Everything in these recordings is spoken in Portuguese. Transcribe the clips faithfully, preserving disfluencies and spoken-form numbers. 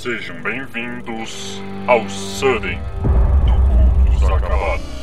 Sejam bem-vindos ao Sudden do Contos Acabados.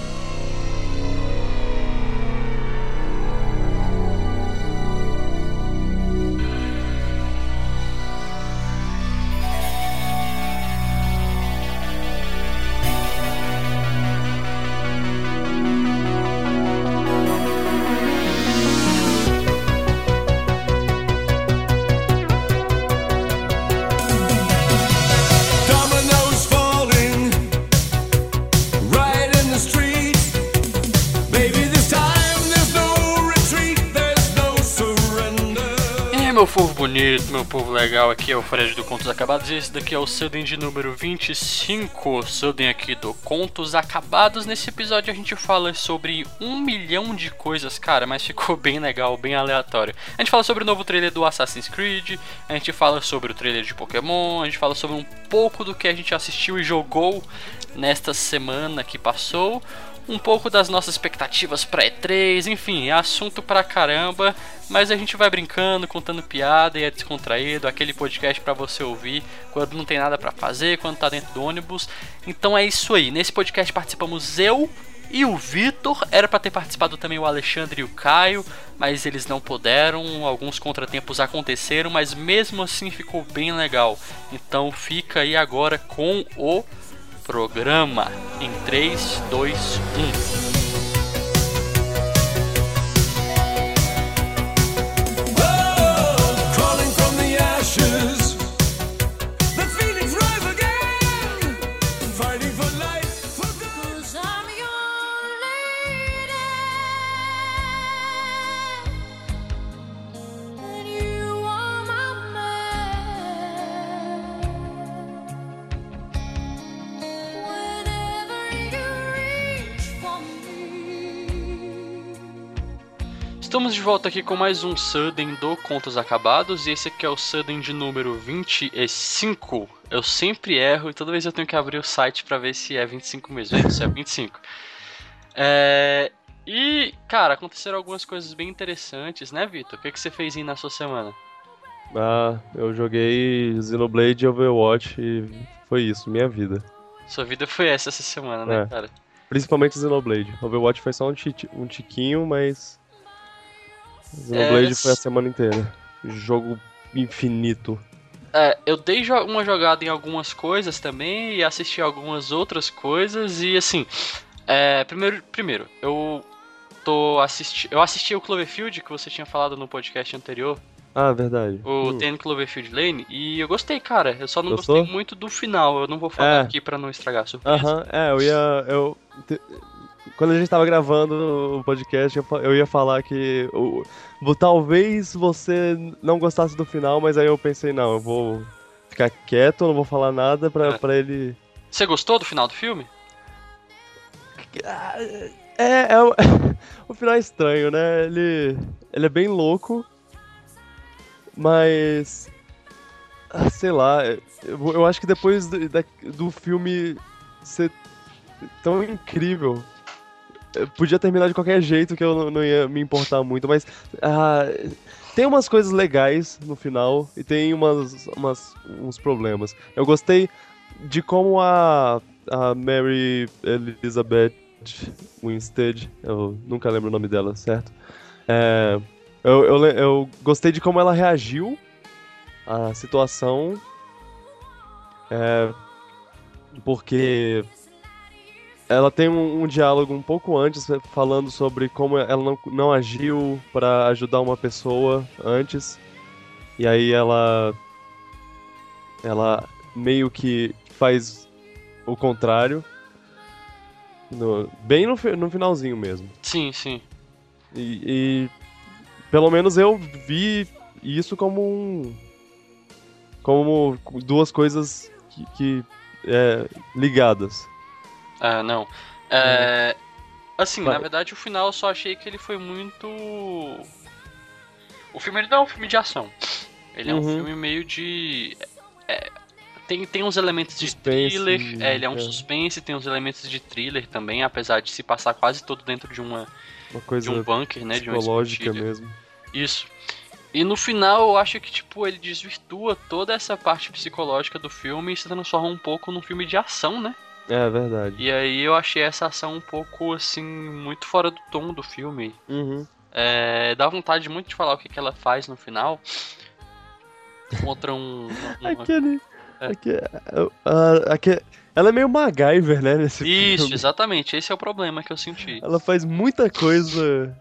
Meu povo bonito, meu povo legal, aqui é o Fred do Contos Acabados e esse daqui é o Sudden de número vinte e cinco, Sudden aqui do Contos Acabados. Nesse episódio a gente fala sobre um milhão de coisas, cara, mas ficou bem legal, bem aleatório. A gente fala sobre o novo trailer do Assassin's Creed, a gente fala sobre o trailer de Pokémon, a gente fala sobre um pouco do que a gente assistiu e jogou nesta semana que passou, um pouco das nossas expectativas pra E três, enfim, é assunto pra caramba, mas a gente vai brincando, contando piada e é descontraído, aquele podcast pra você ouvir quando não tem nada pra fazer, quando tá dentro do ônibus. Então é isso aí, nesse podcast participamos eu e o Vitor, era pra ter participado também o Alexandre e o Caio, mas eles não puderam, alguns contratempos aconteceram, mas mesmo assim ficou bem legal. Então fica aí agora com o programa em três, dois, um. Estamos de volta aqui com mais um Sudden do Contos Acabados e esse aqui é o Sudden de número vinte e cinco. Eu sempre erro e toda vez eu tenho que abrir o site pra ver se é vinte e cinco mesmo. É isso, é vinte e cinco. É... E, cara, aconteceram algumas coisas bem interessantes, né, Vitor? O que, que você fez aí na sua semana? Ah, eu joguei Xenoblade e Overwatch e foi isso, minha vida. Sua vida foi essa essa semana, né, é. cara? Principalmente Xenoblade. Overwatch foi só um, ti- um tiquinho, mas Xenoblade é... foi a semana inteira. Jogo infinito. É, eu dei jo- uma jogada em algumas coisas também e assisti algumas outras coisas e assim, é, primeiro, primeiro, eu tô assisti- eu assisti o Cloverfield que você tinha falado no podcast anterior. Ah, verdade. O hum. Ten Cloverfield Lane, e eu gostei, cara. Eu só não Gostou? gostei muito do final. Eu não vou falar É. aqui pra não estragar a surpresa. Aham, é, eu ia. Eu, te- quando a gente tava gravando o podcast, eu, fa- eu ia falar que o, o- talvez você não gostasse do final, mas aí eu pensei, não, eu vou ficar quieto, não vou falar nada pra, É. pra ele. Você gostou do final do filme? É, é o, o final é estranho, né? Ele, ele é bem louco, mas ah, sei lá, eu, eu acho que depois do, da- do filme ser tão incrível, eu podia terminar de qualquer jeito que eu não, não ia me importar muito, mas ah, tem umas coisas legais no final e tem umas, umas, uns problemas. Eu gostei de como a, a Mary Elizabeth Winstead, eu nunca lembro o nome dela, certo? É, eu, eu, le- eu gostei de como ela reagiu à situação, é, porque ela tem um, um diálogo um pouco antes falando sobre como ela não, não agiu pra ajudar uma pessoa antes, e aí ela ela meio que faz o contrário, no- bem no, fi- no finalzinho mesmo. Sim, sim. E, e pelo menos eu vi isso como um, como duas coisas que, que, é, ligadas. Ah, não. É, assim, Vai. na verdade, o final eu só achei que ele foi muito... O filme ele não é um filme de ação. Ele é um Uhum. filme meio de... é, tem, tem uns elementos de Suspense, thriller, é, ele é um é. suspense, tem uns elementos de thriller também, apesar de se passar quase todo dentro de uma Uma coisa de um bunker, né, de uma psicológica escotilha. mesmo. Isso. E no final eu acho que, tipo, ele desvirtua toda essa parte psicológica do filme e se transforma um pouco num filme de ação, né? É verdade. E aí eu achei essa ação um pouco, assim, muito fora do tom do filme. Uhum. É, dá vontade muito de falar o que, que ela faz no final. Contra um... um Aquele... É. Aquele, a- aque- ela é meio MacGyver, né, nesse Isso, filme. exatamente. Esse é o problema que eu senti. Ela faz muita coisa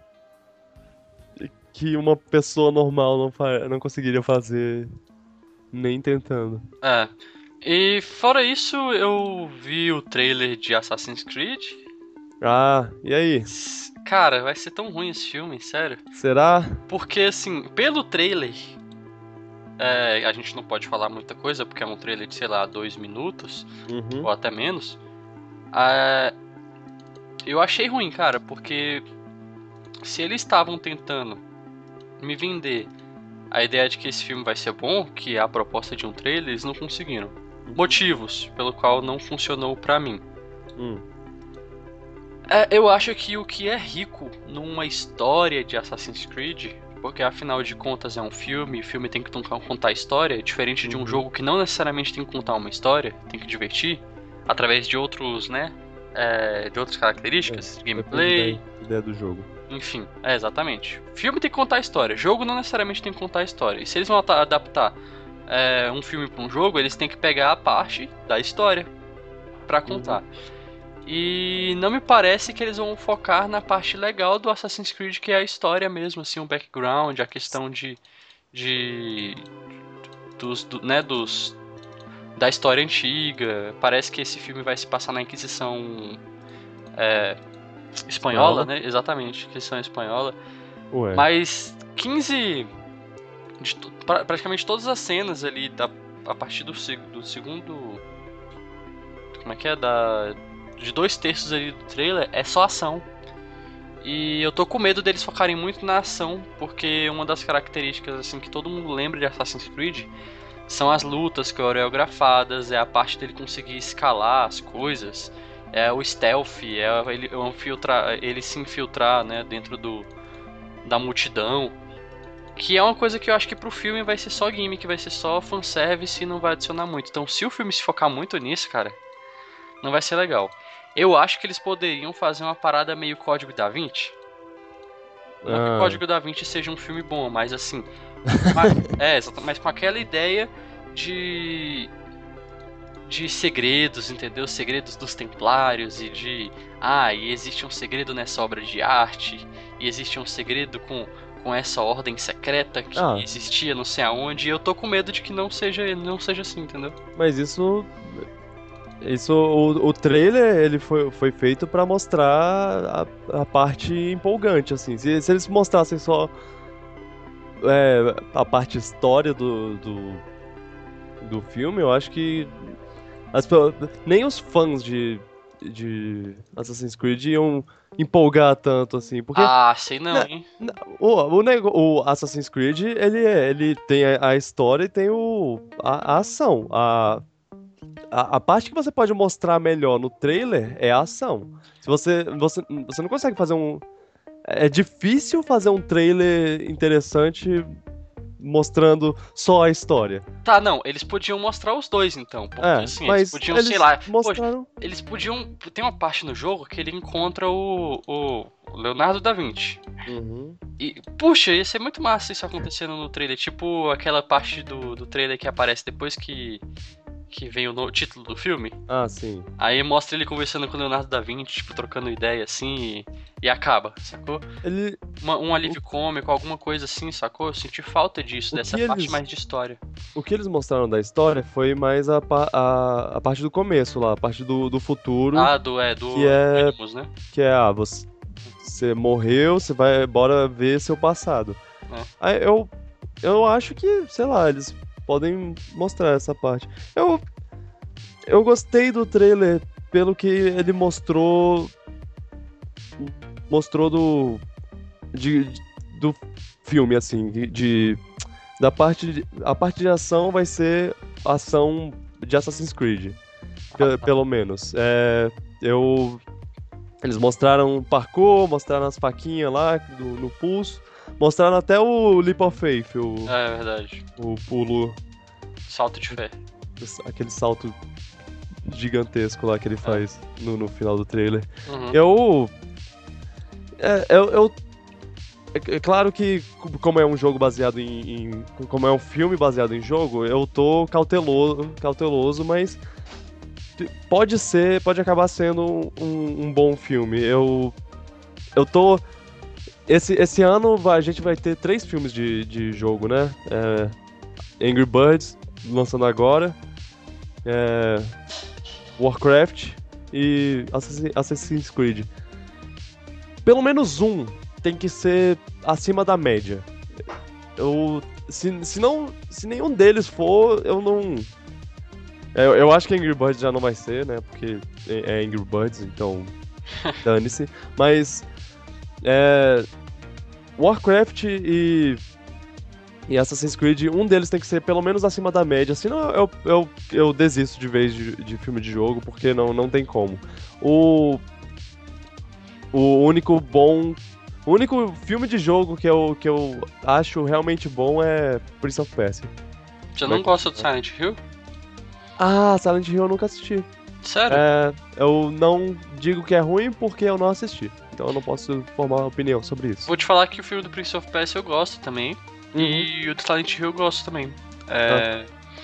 que uma pessoa normal não, fa- não conseguiria fazer nem tentando. É. E fora isso, eu vi o trailer de Assassin's Creed. Ah, e aí? S- Cara, vai ser tão ruim esse filme, sério. Será? Porque, assim, pelo trailer, é, a gente não pode falar muita coisa, porque é um trailer de, sei lá, dois minutos, Uhum. ou até menos. É, eu achei ruim, cara, porque se eles estavam tentando me vender a ideia de que esse filme vai ser bom, que é a proposta de um trailer, eles não conseguiram. Motivos pelo qual não funcionou pra mim. Hum. É, eu acho que o que é rico numa história de Assassin's Creed, porque afinal de contas é um filme, o filme tem que contar história, diferente de um Uhum. jogo que não necessariamente tem que contar uma história, tem que divertir, através de outros, né, é, de outras características, gameplay, Depende da ideia do jogo. enfim, é exatamente. Filme tem que contar história, jogo não necessariamente tem que contar história. E se eles vão ata- adaptar é, um filme pra um jogo, eles têm que pegar a parte da história pra contar. E não me parece que eles vão focar na parte legal do Assassin's Creed, que é a história mesmo, assim, o background, a questão de. de. dos. do- né, dos. da história antiga. Parece que esse filme vai se passar na Inquisição. é, espanhola, Espanhola? né? Exatamente, Inquisição espanhola. Ué. Mas quinze. de to- pra- praticamente todas as cenas ali, da, a partir do, seg- do segundo. Como é que é? Da, de dois terços ali do trailer é só ação. E eu tô com medo deles focarem muito na ação, porque uma das características assim que todo mundo lembra de Assassin's Creed são as lutas coreografadas, é a parte dele conseguir escalar as coisas, é o stealth, é ele, é infiltrar, ele se infiltrar, né, dentro do, da multidão. Que é uma coisa que eu acho que pro filme vai ser só gimmick, vai ser só fanservice e não vai adicionar muito. Então se o filme se focar muito nisso, cara, não vai ser legal. Eu acho que eles poderiam fazer uma parada meio Código da Vinci. Não que Ah. o Código da Vinci seja um filme bom, mas assim. ma- é, exato, mas com aquela ideia de. de segredos, entendeu? Segredos dos Templários e de. Ah, e existe um segredo nessa obra de arte, e existe um segredo com, com essa ordem secreta que Ah. existia não sei aonde, e eu tô com medo de que não seja, não seja assim, entendeu? Mas isso. Isso, o, o trailer ele foi, foi feito pra mostrar a, a parte empolgante, assim. Se, se eles mostrassem só é, a parte história do, do, do filme, eu acho que as pe- nem os fãs de, de Assassin's Creed iam empolgar tanto, assim. Porque Ah, sei não, Né, hein? o, o, nego- o Assassin's Creed, ele, é- ele tem a, a história e tem o, a, a ação. A, a, a parte que você pode mostrar melhor no trailer é a ação. Se você, você, você não consegue fazer um... É difícil fazer um trailer interessante mostrando só a história. Tá, não, eles podiam mostrar os dois então, porque É, assim, mas eles podiam, eles sei lá, poxa, mostraram... eles podiam, tem uma parte no jogo que ele encontra o, o Leonardo da Vinci. Uhum. E, puxa, ia ser muito massa isso acontecendo no trailer, tipo aquela parte do, do trailer que aparece depois que que vem o no- título do filme. Ah, sim. Aí mostra ele conversando com o Leonardo da Vinci, tipo, trocando ideia assim e, e acaba, sacou? Ele, Uma- um alívio cômico, alguma coisa assim, sacou? Eu senti falta disso, O dessa que parte eles- mais de história. o que eles mostraram da história foi mais a, pa- a, a parte do começo lá, a parte do, do futuro. Ah, do, é, do que é- Animus, né? Que é, ah, você, você morreu, você vai, bora ver seu passado. É. Aí eu, eu acho que, sei lá, eles podem mostrar essa parte. Eu, eu gostei do trailer pelo que ele mostrou, mostrou do, de, do filme, assim, de, de- da parte, de, a parte de ação vai ser ação de Assassin's Creed, pe- pelo menos. É, eu... Eles mostraram parkour, mostraram as faquinhas lá do- no pulso. Mostraram até o Leap of Faith, o, É verdade. o pulo, Salto de fé. aquele salto gigantesco lá que ele faz no, no final do trailer. Uhum. Eu. É, eu, eu- é, é claro que, como é um jogo baseado em, em- Como é um filme baseado em jogo, eu tô cauteloso, cauteloso, mas pode ser, pode acabar sendo um, um bom filme. Eu. Eu tô. Esse, esse ano vai- a gente vai ter três filmes de, de jogo, né? É, Angry Birds, lançando agora. É, Warcraft e Assassin- Assassin's Creed. Pelo menos um tem que ser acima da média. Eu, se, se, não, se nenhum deles for, eu não. é, Eu, eu acho que Angry Birds já não vai ser, né? Porque é é Angry Birds, então dane-se. Mas é, Warcraft e, e Assassin's Creed, um deles tem que ser pelo menos acima da média. Senão eu, eu, eu desisto de vez de, de filme de jogo, porque não, não tem como. O, o único bom. O único filme de jogo que eu, que eu acho realmente bom é Prince of Persia. Você não gosta do Silent Hill? Ah, Silent Hill eu nunca assisti. Sério? É, eu não digo que é ruim porque eu não assisti. Então eu não posso formar uma opinião sobre isso. Vou te falar que o filme do Prince of Persia eu gosto também. Uhum. E o do Silent Hill eu gosto também. É.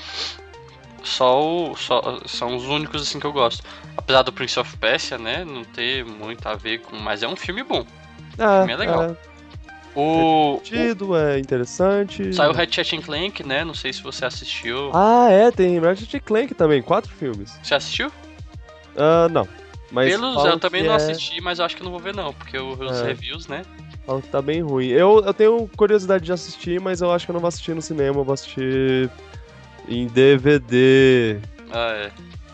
Só, o, só são os únicos assim que eu gosto. Apesar do Prince of Persia, né, não ter muito a ver com. Mas é um filme bom. É, filme é legal. é O. divertido, é interessante. o saiu Ratchet and Clank, né? Não sei se você assistiu. Ah, é, tem Ratchet e Clank também, quatro filmes. Você assistiu? Ah, não. Mas Pelos, falam eu também que não é- assisti, mas eu acho que eu não vou ver não, porque eu vi os É. reviews, né? falam que tá bem ruim. Eu, eu tenho curiosidade de assistir, mas eu acho que eu não vou assistir no cinema, eu vou assistir em D V D, Ah, é.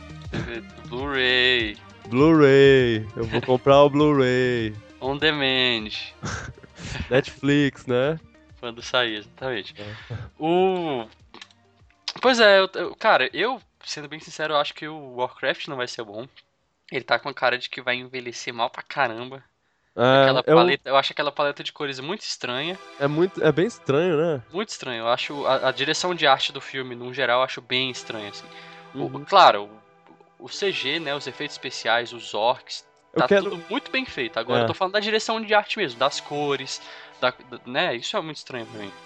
Blu-ray, Blu-ray. Eu vou comprar o Blu-ray, on demand. Netflix, né? Quando sair, exatamente. É. O. Pois é, eu- eu- cara, eu, sendo bem sincero, eu acho que o Warcraft não vai ser bom. Ele tá com a cara de que vai envelhecer mal pra caramba. É, Aquela eu- paleta, eu acho aquela paleta de cores muito estranha. é muito, é bem estranho, né? Muito estranho. Eu acho a, a direção de arte do filme, no geral, eu acho bem estranha, assim. O- Uhum. claro, o, o C G, né, os efeitos especiais, os orcs, Eu tá quero- tudo muito bem feito. Agora É. eu tô falando da direção de arte mesmo, das cores, da, da- né, isso é muito estranho pra mim.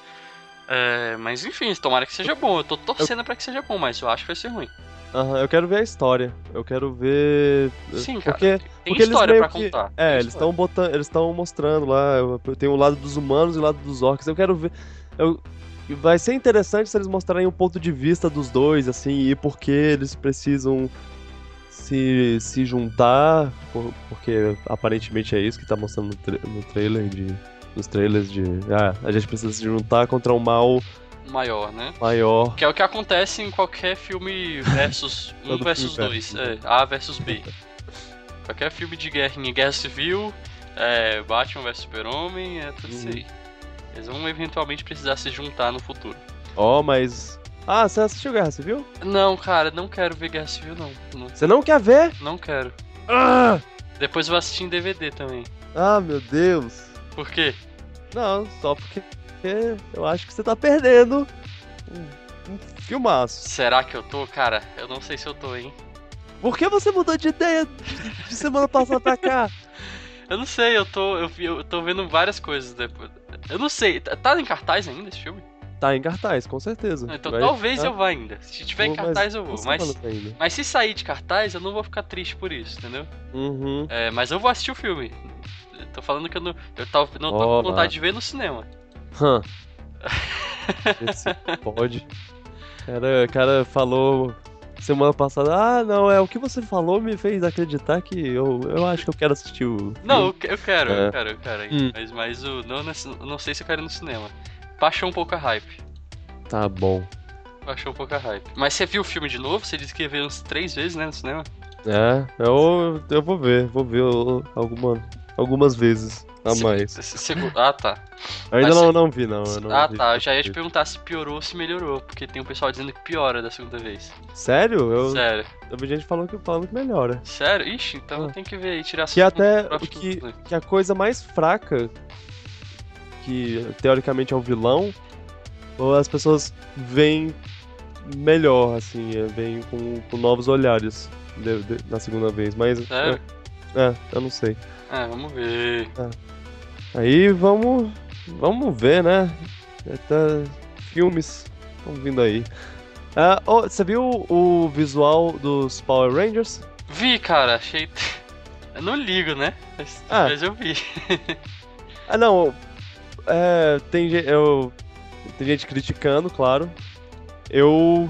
É, mas enfim, tomara que seja bom. Eu tô torcendo pra que seja bom, mas eu acho que vai ser ruim. Aham, eu quero ver a história. Eu quero ver. Sim, cara. Porque, tem porque eles história meio pra que- contar. É, Tem eles história. estão botando, eles estão mostrando lá. eu- Tem o lado dos humanos e o lado dos orcs. Eu quero ver. Eu, vai ser interessante se eles mostrarem um ponto de vista dos dois, assim, e por que eles precisam se, se juntar. por- porque aparentemente é isso que tá mostrando no, tra- no trailer de. Nos trailers de. Ah, a gente precisa se juntar contra um mal Maior, né? maior. Que é o que acontece em qualquer filme versus um Todo versus filme dois, versus, é, A versus B. Qualquer filme de guerra em Guerra Civil, é, Batman versus Super-Homem, é tudo isso Uhum. aí. Eles vão eventualmente precisar se juntar no futuro. Ó, mas. Ah, você assistiu Guerra Civil? Não, cara, não quero ver Guerra Civil, não. Não, Você não quer ver? não quero. Ah! Depois eu vou assistir em D V D também. Ah, meu Deus. Por quê? Não, só porque eu acho que você tá perdendo um, um filmaço. Será que eu tô? Cara, eu não sei se eu tô, hein? Por que você mudou de ideia de, de semana passada pra cá? Eu não sei, eu tô, eu, vi- eu tô vendo várias coisas depois. Eu não sei, tá tá em cartaz ainda esse filme? Tá em cartaz, com certeza. Então Vai talvez ficar eu vá ainda. Se tiver em por mais cartaz eu vou. duas Mas, semanas ainda. mas se sair de cartaz, eu não vou ficar triste por isso, entendeu? Uhum. É, mas eu vou assistir o filme. Eu tô falando que eu não, eu tava, não tô Ó, com vontade de ver no cinema. Hã. Esse pode. Cara, o cara falou semana passada, ah, não, é o que você falou me fez acreditar que eu, eu acho que eu quero assistir o. Não, eu, filme." que- eu quero, É. eu quero, eu quero. Hum. Mas, mas o, não, nesse- não sei se eu quero ir no cinema. Baixou um pouco a hype. Tá bom. Baixou um pouco a hype. Mas você viu o filme de novo? Você disse que ia ver uns três vezes, né, no cinema? É, eu, eu vou ver, vou ver o- alguma, algumas vezes a Se- mais. se- se- ah, tá. Ainda mas não, você- não vi, não. eu não ah, vi. tá. Eu já ia te perguntar se piorou ou se melhorou. Porque tem um pessoal dizendo que piora da segunda vez. Sério? Eu, Sério. eu vi gente falando que, falando que melhora. Sério? Ixi, então Ah. tem que ver e tirar Que até próximo que, filme. que a coisa mais fraca que teoricamente é o vilão, ou as pessoas veem melhor, assim, é, veem com, com novos olhares de- de- na segunda vez, mas Sério? é, é, eu não sei. É, vamos ver. Aí vamos, vamos ver, né? Tá, filmes estão vindo aí. Ah, oh, você viu o visual dos Power Rangers? Vi, cara, achei. Eu não ligo, né? Mas, Ah. mas eu vi. Ah, não. É, tem, ge- eu, tem gente criticando, claro. Eu,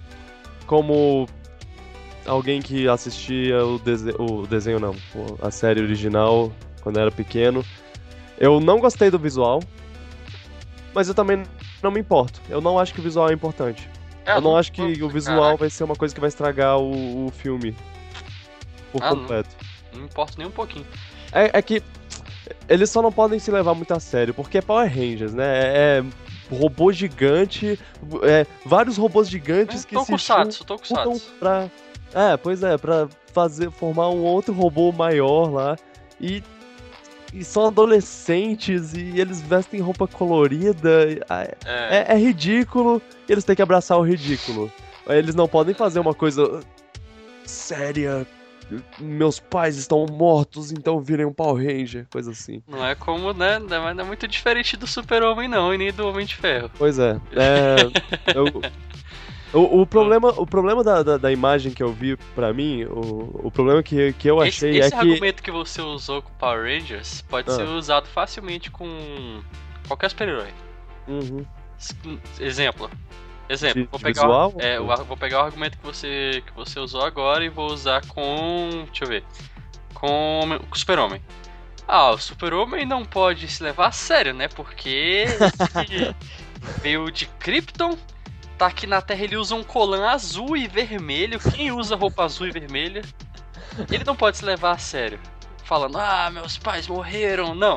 como alguém que assistia o, dese- o desenho, não, o- a série original quando era pequeno, eu não gostei do visual, mas eu também não me importo. Eu não acho que o visual é importante. É, eu não acho que o visual Caraca, vai ser uma coisa que vai estragar o, o filme por Ah, não. completo. Não me importa nem um pouquinho. É, é que eles só não podem se levar muito a sério, porque é Power Rangers, né? É, é robô gigante, é, vários robôs gigantes que se Tokusatsu, juntam Tokusatsu. pra... É, pois é, pra fazer, formar um outro robô maior lá. E, e são adolescentes e eles vestem roupa colorida. e- ah, É, É, é ridículo e eles têm que abraçar o ridículo. Eles não podem fazer uma coisa séria. Meus pais estão mortos, então virem um Power Ranger, coisa assim. não é como, né? Não é não é muito diferente do Super-Homem, não, e nem do Homem de Ferro. Pois é. é eu- o, o problema, o problema da, da, da imagem que eu vi, pra mim, o, o problema que, que eu Esse, achei esse é que. argumento que você usou com Power Rangers pode Ah. ser usado facilmente com qualquer super-herói. Uhum. S- Exemplo. Exemplo, De- vou de pegar, visual? o, é, o ar- vou pegar o argumento que você, que você usou agora e vou usar com. Deixa eu ver. Com, o com o Super-Homem. Ah, o Super-Homem não pode se levar a sério, né? Porque ele veio de Krypton, tá aqui na Terra, ele usa um colã azul e vermelho. Quem usa roupa azul e vermelha? Ele não pode se levar a sério. Falando, ah, meus pais morreram. Não,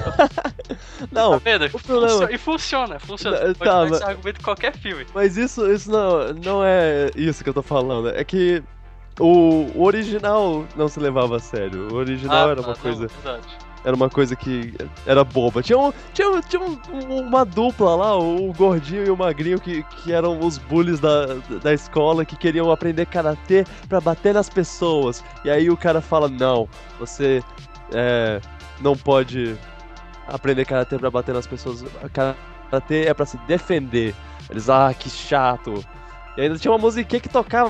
Não, tá vendo? o problema- Funciona- E funciona, funciona. Você Tá, pode usar mas- esse argumento em qualquer filme. mas isso, isso não, não é isso que eu tô falando. É que o, o original não se levava a sério. O original Ah, era tá, uma não, coisa. verdade. Era uma coisa que era boba. Tinha, um, tinha, um- tinha um- um- uma dupla lá, o gordinho e o magrinho, que, que eram os bullies da, da escola, que queriam aprender karatê pra bater nas pessoas. E aí o cara fala: não, você é, não pode aprender karatê pra bater nas pessoas. Karatê é pra se defender. Eles, ah, que chato. E ainda tinha uma musiquinha que tocava.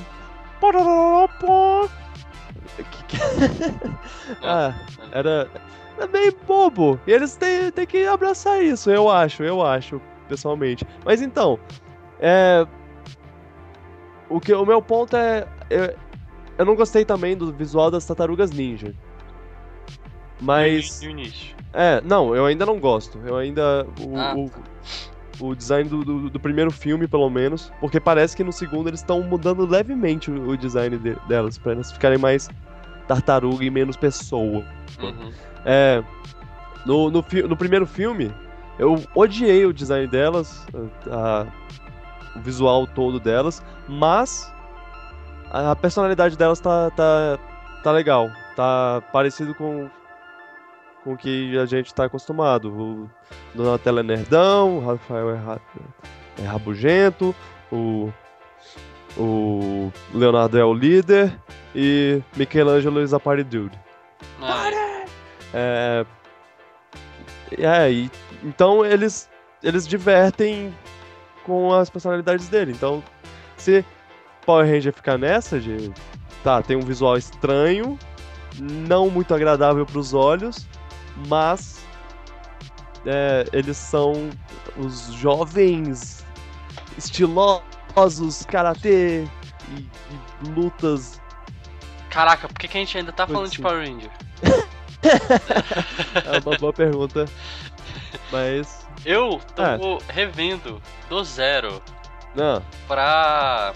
Que- que- ah, era. É meio bobo. E eles têm, têm que abraçar isso, eu acho, eu acho, pessoalmente. Mas então, é. O, que, o meu ponto é. Eu, eu não gostei também do visual das tartarugas ninja. Mas. No início. É, não, eu ainda não gosto. Eu ainda. O, Ah, o, o design do, do, do primeiro filme, pelo menos. Porque parece que no segundo eles estão mudando levemente o, o design de- delas, pra elas ficarem mais tartaruga e menos pessoa. Uhum. É, no, no, fi- no primeiro filme, eu odiei o design delas, a- a- o visual todo delas, mas a, a personalidade delas tá, tá, tá legal, tá parecido com, com o que a gente tá acostumado. O Donatello é nerdão, o Rafael é, ra- é rabugento, o, o Leonardo é o líder e Michelangelo is a party dude. Ah, É, é e, então eles, eles divertem com as personalidades dele. Então, se Power Ranger ficar nessa de, tá, tem um visual estranho, não muito agradável para os olhos, mas é, eles são os jovens estilosos, karatê e, e lutas. Caraca, por que, que a gente ainda tá falando de Sim. Power Ranger? É uma boa pergunta, mas Eu tô É. revendo do zero não. pra.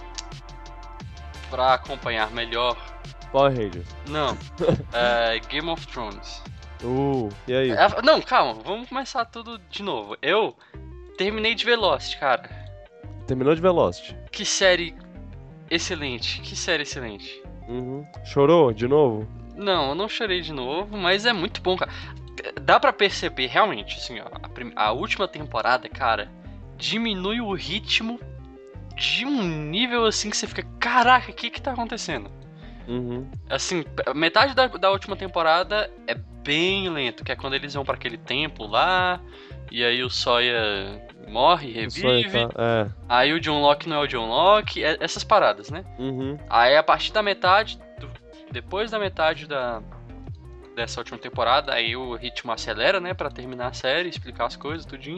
pra acompanhar melhor. Power Rangers. Não, é, Game of Thrones. Uh, e aí? É, não, calma, vamos começar tudo de novo. Eu terminei de Velocity, cara. Terminou de Velocity. Que série excelente, que série excelente. Uhum. Chorou de novo? Não, eu não chorei de novo, mas é muito bom, cara. dá pra perceber realmente, assim, ó, a, prim- a última temporada, cara, diminui o ritmo de um nível assim que você fica, caraca, o que que tá acontecendo? Uhum. Assim, p- metade da, da última temporada é bem lento, que é quando eles vão pra aquele templo lá, e aí o Sawyer morre, O sonho revive, tá. É. aí o John Locke não é o John Locke, é- essas paradas, né? Uhum. Aí a partir da metade, do- depois da metade da, dessa última temporada, aí o ritmo acelera, né, pra terminar a série, explicar as coisas, tudinho.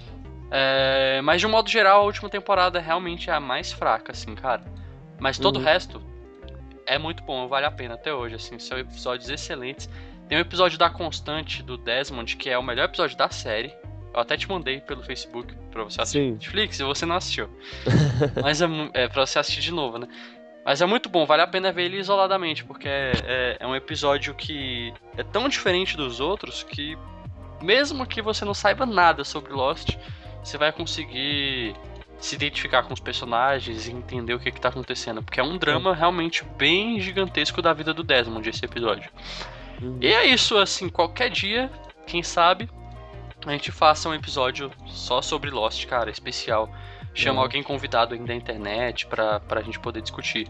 É, mas de um modo geral, a última temporada realmente é a mais fraca, assim, cara. Mas todo Uhum. o resto é muito bom, vale a pena até hoje, assim, são episódios excelentes. Tem um episódio da Constante, do Desmond, que é o melhor episódio da série. Eu até te mandei pelo Facebook pra você assistir. Sim. Netflix, e você não assistiu. Mas é, mu- é pra você assistir de novo, né? Mas é muito bom, vale a pena ver ele isoladamente, porque é, é, é um episódio que é tão diferente dos outros que, mesmo que você não saiba nada sobre Lost, você vai conseguir se identificar com os personagens e entender o que, que tá acontecendo. Porque é um drama realmente bem gigantesco da vida do Desmond, esse episódio. Uhum. E é isso, assim, qualquer dia, quem sabe, a gente faça um episódio só sobre Lost, cara, especial. Chama Uhum. alguém convidado aí da internet pra, pra gente poder discutir.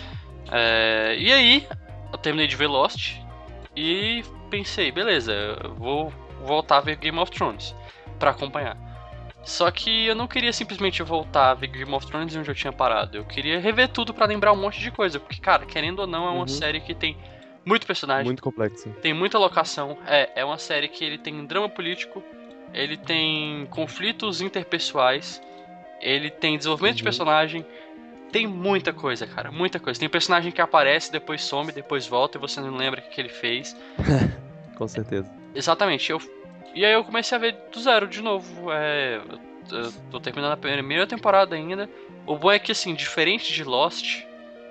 É, e aí, eu terminei de ver Lost e pensei, beleza, eu vou voltar a ver Game of Thrones pra acompanhar. Só que eu não queria simplesmente voltar a ver Game of Thrones onde eu tinha parado. Eu queria rever tudo pra lembrar um monte de coisa. Porque, cara, querendo ou não, é uma Uhum. série que tem muito personagem, Muito complexo. tem muita locação. É, é uma série que ele tem drama político, ele tem conflitos interpessoais, ele tem desenvolvimento de Uhum. personagem. Tem muita coisa, cara, muita coisa. Tem personagem que aparece, depois some, depois volta e você não lembra o que, que ele fez. Com certeza. Exatamente, eu... E aí eu comecei a ver do zero de novo. É... eu- eu tô terminando a primeira temporada ainda. O bom é que, assim, diferente de Lost,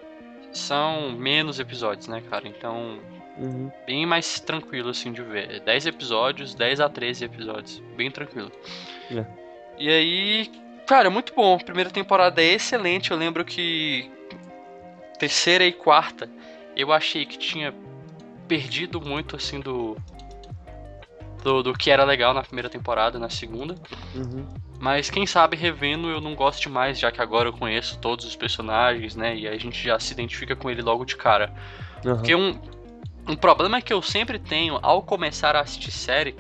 são menos episódios, né, cara? Então, Uhum. bem mais tranquilo, assim, de ver. dez episódios, dez a treze episódios. Bem tranquilo. É. E aí, cara, muito bom. A primeira temporada é excelente. Eu lembro que terceira e quarta eu achei que tinha perdido muito, assim, do... Do, do que era legal na primeira temporada, na segunda. Uhum. Mas quem sabe revendo eu não gosto mais, já que agora eu conheço todos os personagens, né? E a gente já se identifica com ele logo de cara. Uhum. Porque um, um problema que eu sempre tenho ao começar a assistir série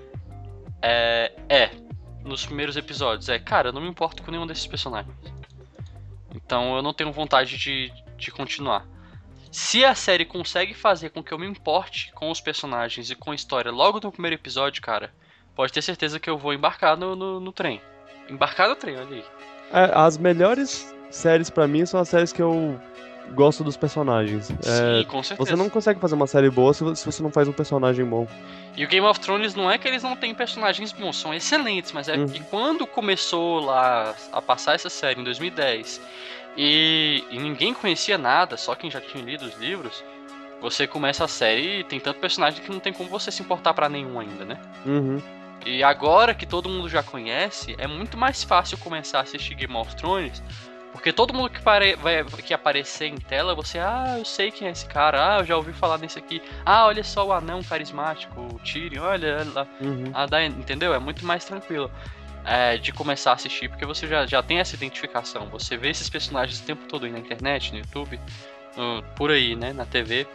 é, é, nos primeiros episódios, é, cara, eu não me importo com nenhum desses personagens. Então eu não tenho vontade de, de continuar. Se a série consegue fazer com que eu me importe com os personagens e com a história logo no primeiro episódio, cara, pode ter certeza que eu vou embarcar no, no, no trem. Embarcar no trem, olha aí. É, as melhores séries pra mim são as séries que eu gosto dos personagens. É, Sim, com certeza. você não consegue fazer uma série boa se vo- se você não faz um personagem bom. E o Game of Thrones não é que eles não têm personagens bons, são excelentes, mas é Uhum. que quando começou lá a passar essa série em dois mil e dez e, e ninguém conhecia nada, só quem já tinha lido os livros, você começa a série e tem tanto personagem que não tem como você se importar pra nenhum ainda, né? Uhum. E agora que todo mundo já conhece, é muito mais fácil começar a assistir Game of Thrones, porque todo mundo que, pare... vai... que aparecer em tela, você, ah, eu sei quem é esse cara, ah, eu já ouvi falar nesse aqui, ah, olha só o anão carismático, o Tyrion, olha lá, Uhum. a Diana, entendeu? É muito mais tranquilo é, de começar a assistir, porque você já, já tem essa identificação, você vê esses personagens o tempo todo aí na internet, no YouTube, no... por aí, né, na T V.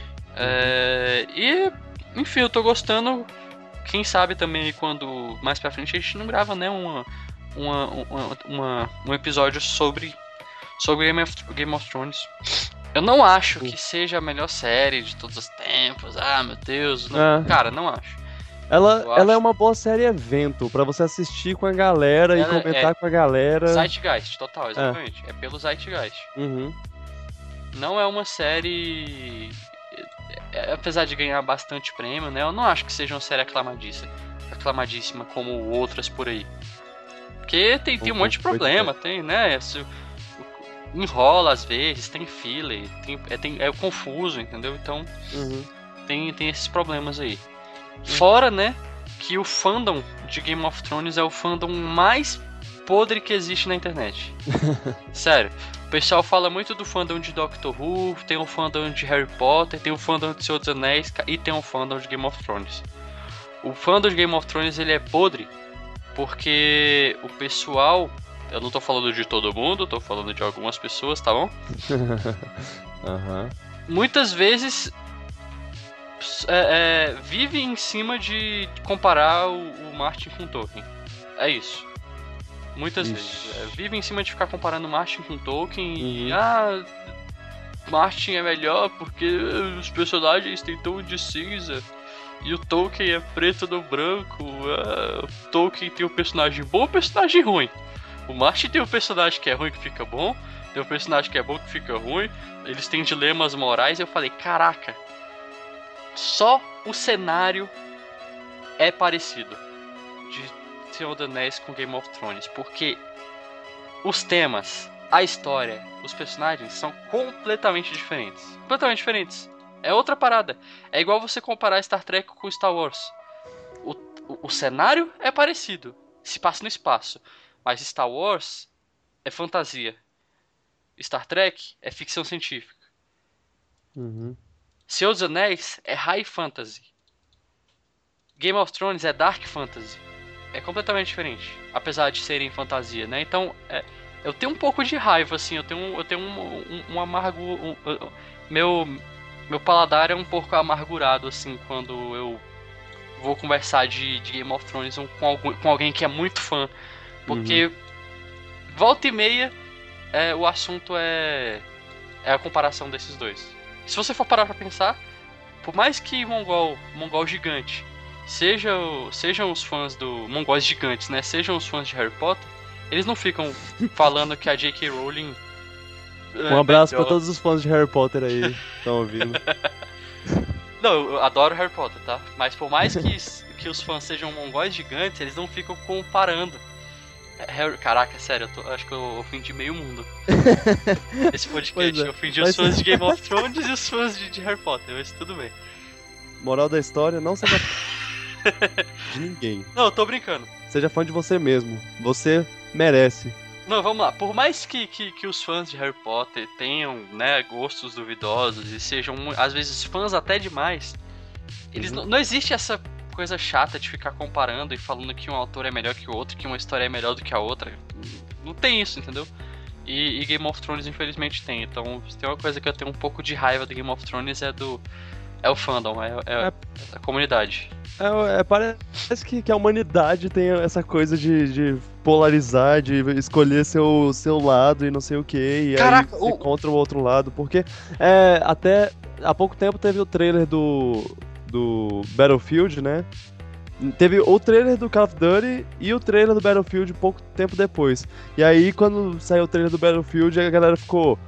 É... E, enfim, eu tô gostando. Quem sabe também quando mais pra frente a gente não grava, né, uma, uma, uma, uma- um episódio sobre, sobre Game of, Game of Thrones. Eu não acho que seja a melhor série de todos os tempos. Ah, meu Deus. Não. É. Cara, não acho. Ela, Eu ela é acho. uma boa série evento pra você assistir com a galera Ela e comentar é- com a galera. Zeitgeist, total, exatamente. É, pelo Zeitgeist. Uhum. Não é uma série... é, apesar de ganhar bastante prêmio, né? Eu não acho que seja uma série aclamadíssima, aclamadíssima como outras por aí. Porque tem, tem um monte de problema, tem, né? Esse- enrola às vezes, tem filler, tem, é, tem, é confuso, entendeu? Então Uhum. tem, tem esses problemas aí. Fora, né, que o fandom de Game of Thrones é o fandom mais podre que existe na internet. Sério. O pessoal fala muito do fandom de Doctor Who, tem o fandom de Harry Potter, tem o fandom de Senhor dos Anéis e tem o fandom de Game of Thrones. o fã do Game of Thrones ele é podre porque o pessoal, eu não tô falando de todo mundo, tô falando de algumas pessoas, tá bom? Aham. Muitas vezes é, é, vive em cima de comparar o, o Martin com o Tolkien. É isso. Muitas Ixi. vezes. É, vive em cima de ficar comparando Martin com Tolkien e. Uhum. Ah, Martin é melhor porque os personagens têm tom de cinza. E o Tolkien é preto no branco. Ah, o Tolkien tem um personagem bom e um personagem ruim. O Martin tem um personagem que é ruim que fica bom. Tem um personagem que é bom que fica ruim. Eles têm dilemas morais. E eu falei, caraca. Só o cenário é parecido de Senhor dos Anéis com Game of Thrones. Porque os temas, a história, os personagens são completamente diferentes. Completamente diferentes. É outra parada. É igual você comparar Star Trek com Star Wars. O, o, o cenário é parecido. Se passa no espaço. Mas Star Wars é fantasia. Star Trek é ficção científica. Uhum. Senhor dos Anéis é high fantasy. Game of Thrones é dark fantasy. É completamente diferente. Apesar de serem fantasia, né? Então, é, eu tenho um pouco de raiva, assim. Eu tenho, eu tenho um, um, um amargo... Um, um, meu, meu paladar é um pouco amargurado, assim, quando eu vou conversar de, de Game of Thrones com, algum, com alguém que é muito fã. Porque, uhum. volta e meia, é, o assunto é, é a comparação desses dois. Se você for parar pra pensar, por mais que Mongol, Mongol gigante, seja, sejam os fãs do... Mongóis gigantes, né? Sejam os fãs de Harry Potter, eles não ficam falando que a J K. Rowling... Um é abraço melhor. Pra todos os fãs de Harry Potter aí que estão ouvindo. Não, eu adoro Harry Potter, tá? Mas por mais que, que os fãs sejam mongóis gigantes, eles não ficam comparando. Harry... Caraca, sério, eu tô... acho que eu ofendi meio mundo. Esse podcast, é. Eu ofendi mas... os fãs de Game of Thrones e os fãs de, de Harry Potter, mas tudo bem. Moral da história, não seja de ninguém. Não, eu tô brincando. Seja fã de você mesmo. Você merece. Não, vamos lá. Por mais que, que, que os fãs de Harry Potter tenham, né, gostos duvidosos e sejam, às vezes, fãs até demais, eles uhum. não, não existe essa coisa chata de ficar comparando e falando que um autor é melhor que o outro, que uma história é melhor do que a outra. Não tem isso, entendeu? E, e Game of Thrones, infelizmente, tem. Então, se tem uma coisa que eu tenho um pouco de raiva do Game of Thrones é do... É o fandom, é, é, é a comunidade. É, é, parece que, que a humanidade tem essa coisa de, de polarizar, de escolher seu, seu lado e não sei o que, e Caraca, aí o... ser contra o outro lado, porque é, até há pouco tempo teve o trailer do, do Battlefield, né? Teve o trailer do Call of Duty e o trailer do Battlefield pouco tempo depois. E aí, quando saiu o trailer do Battlefield, a galera ficou...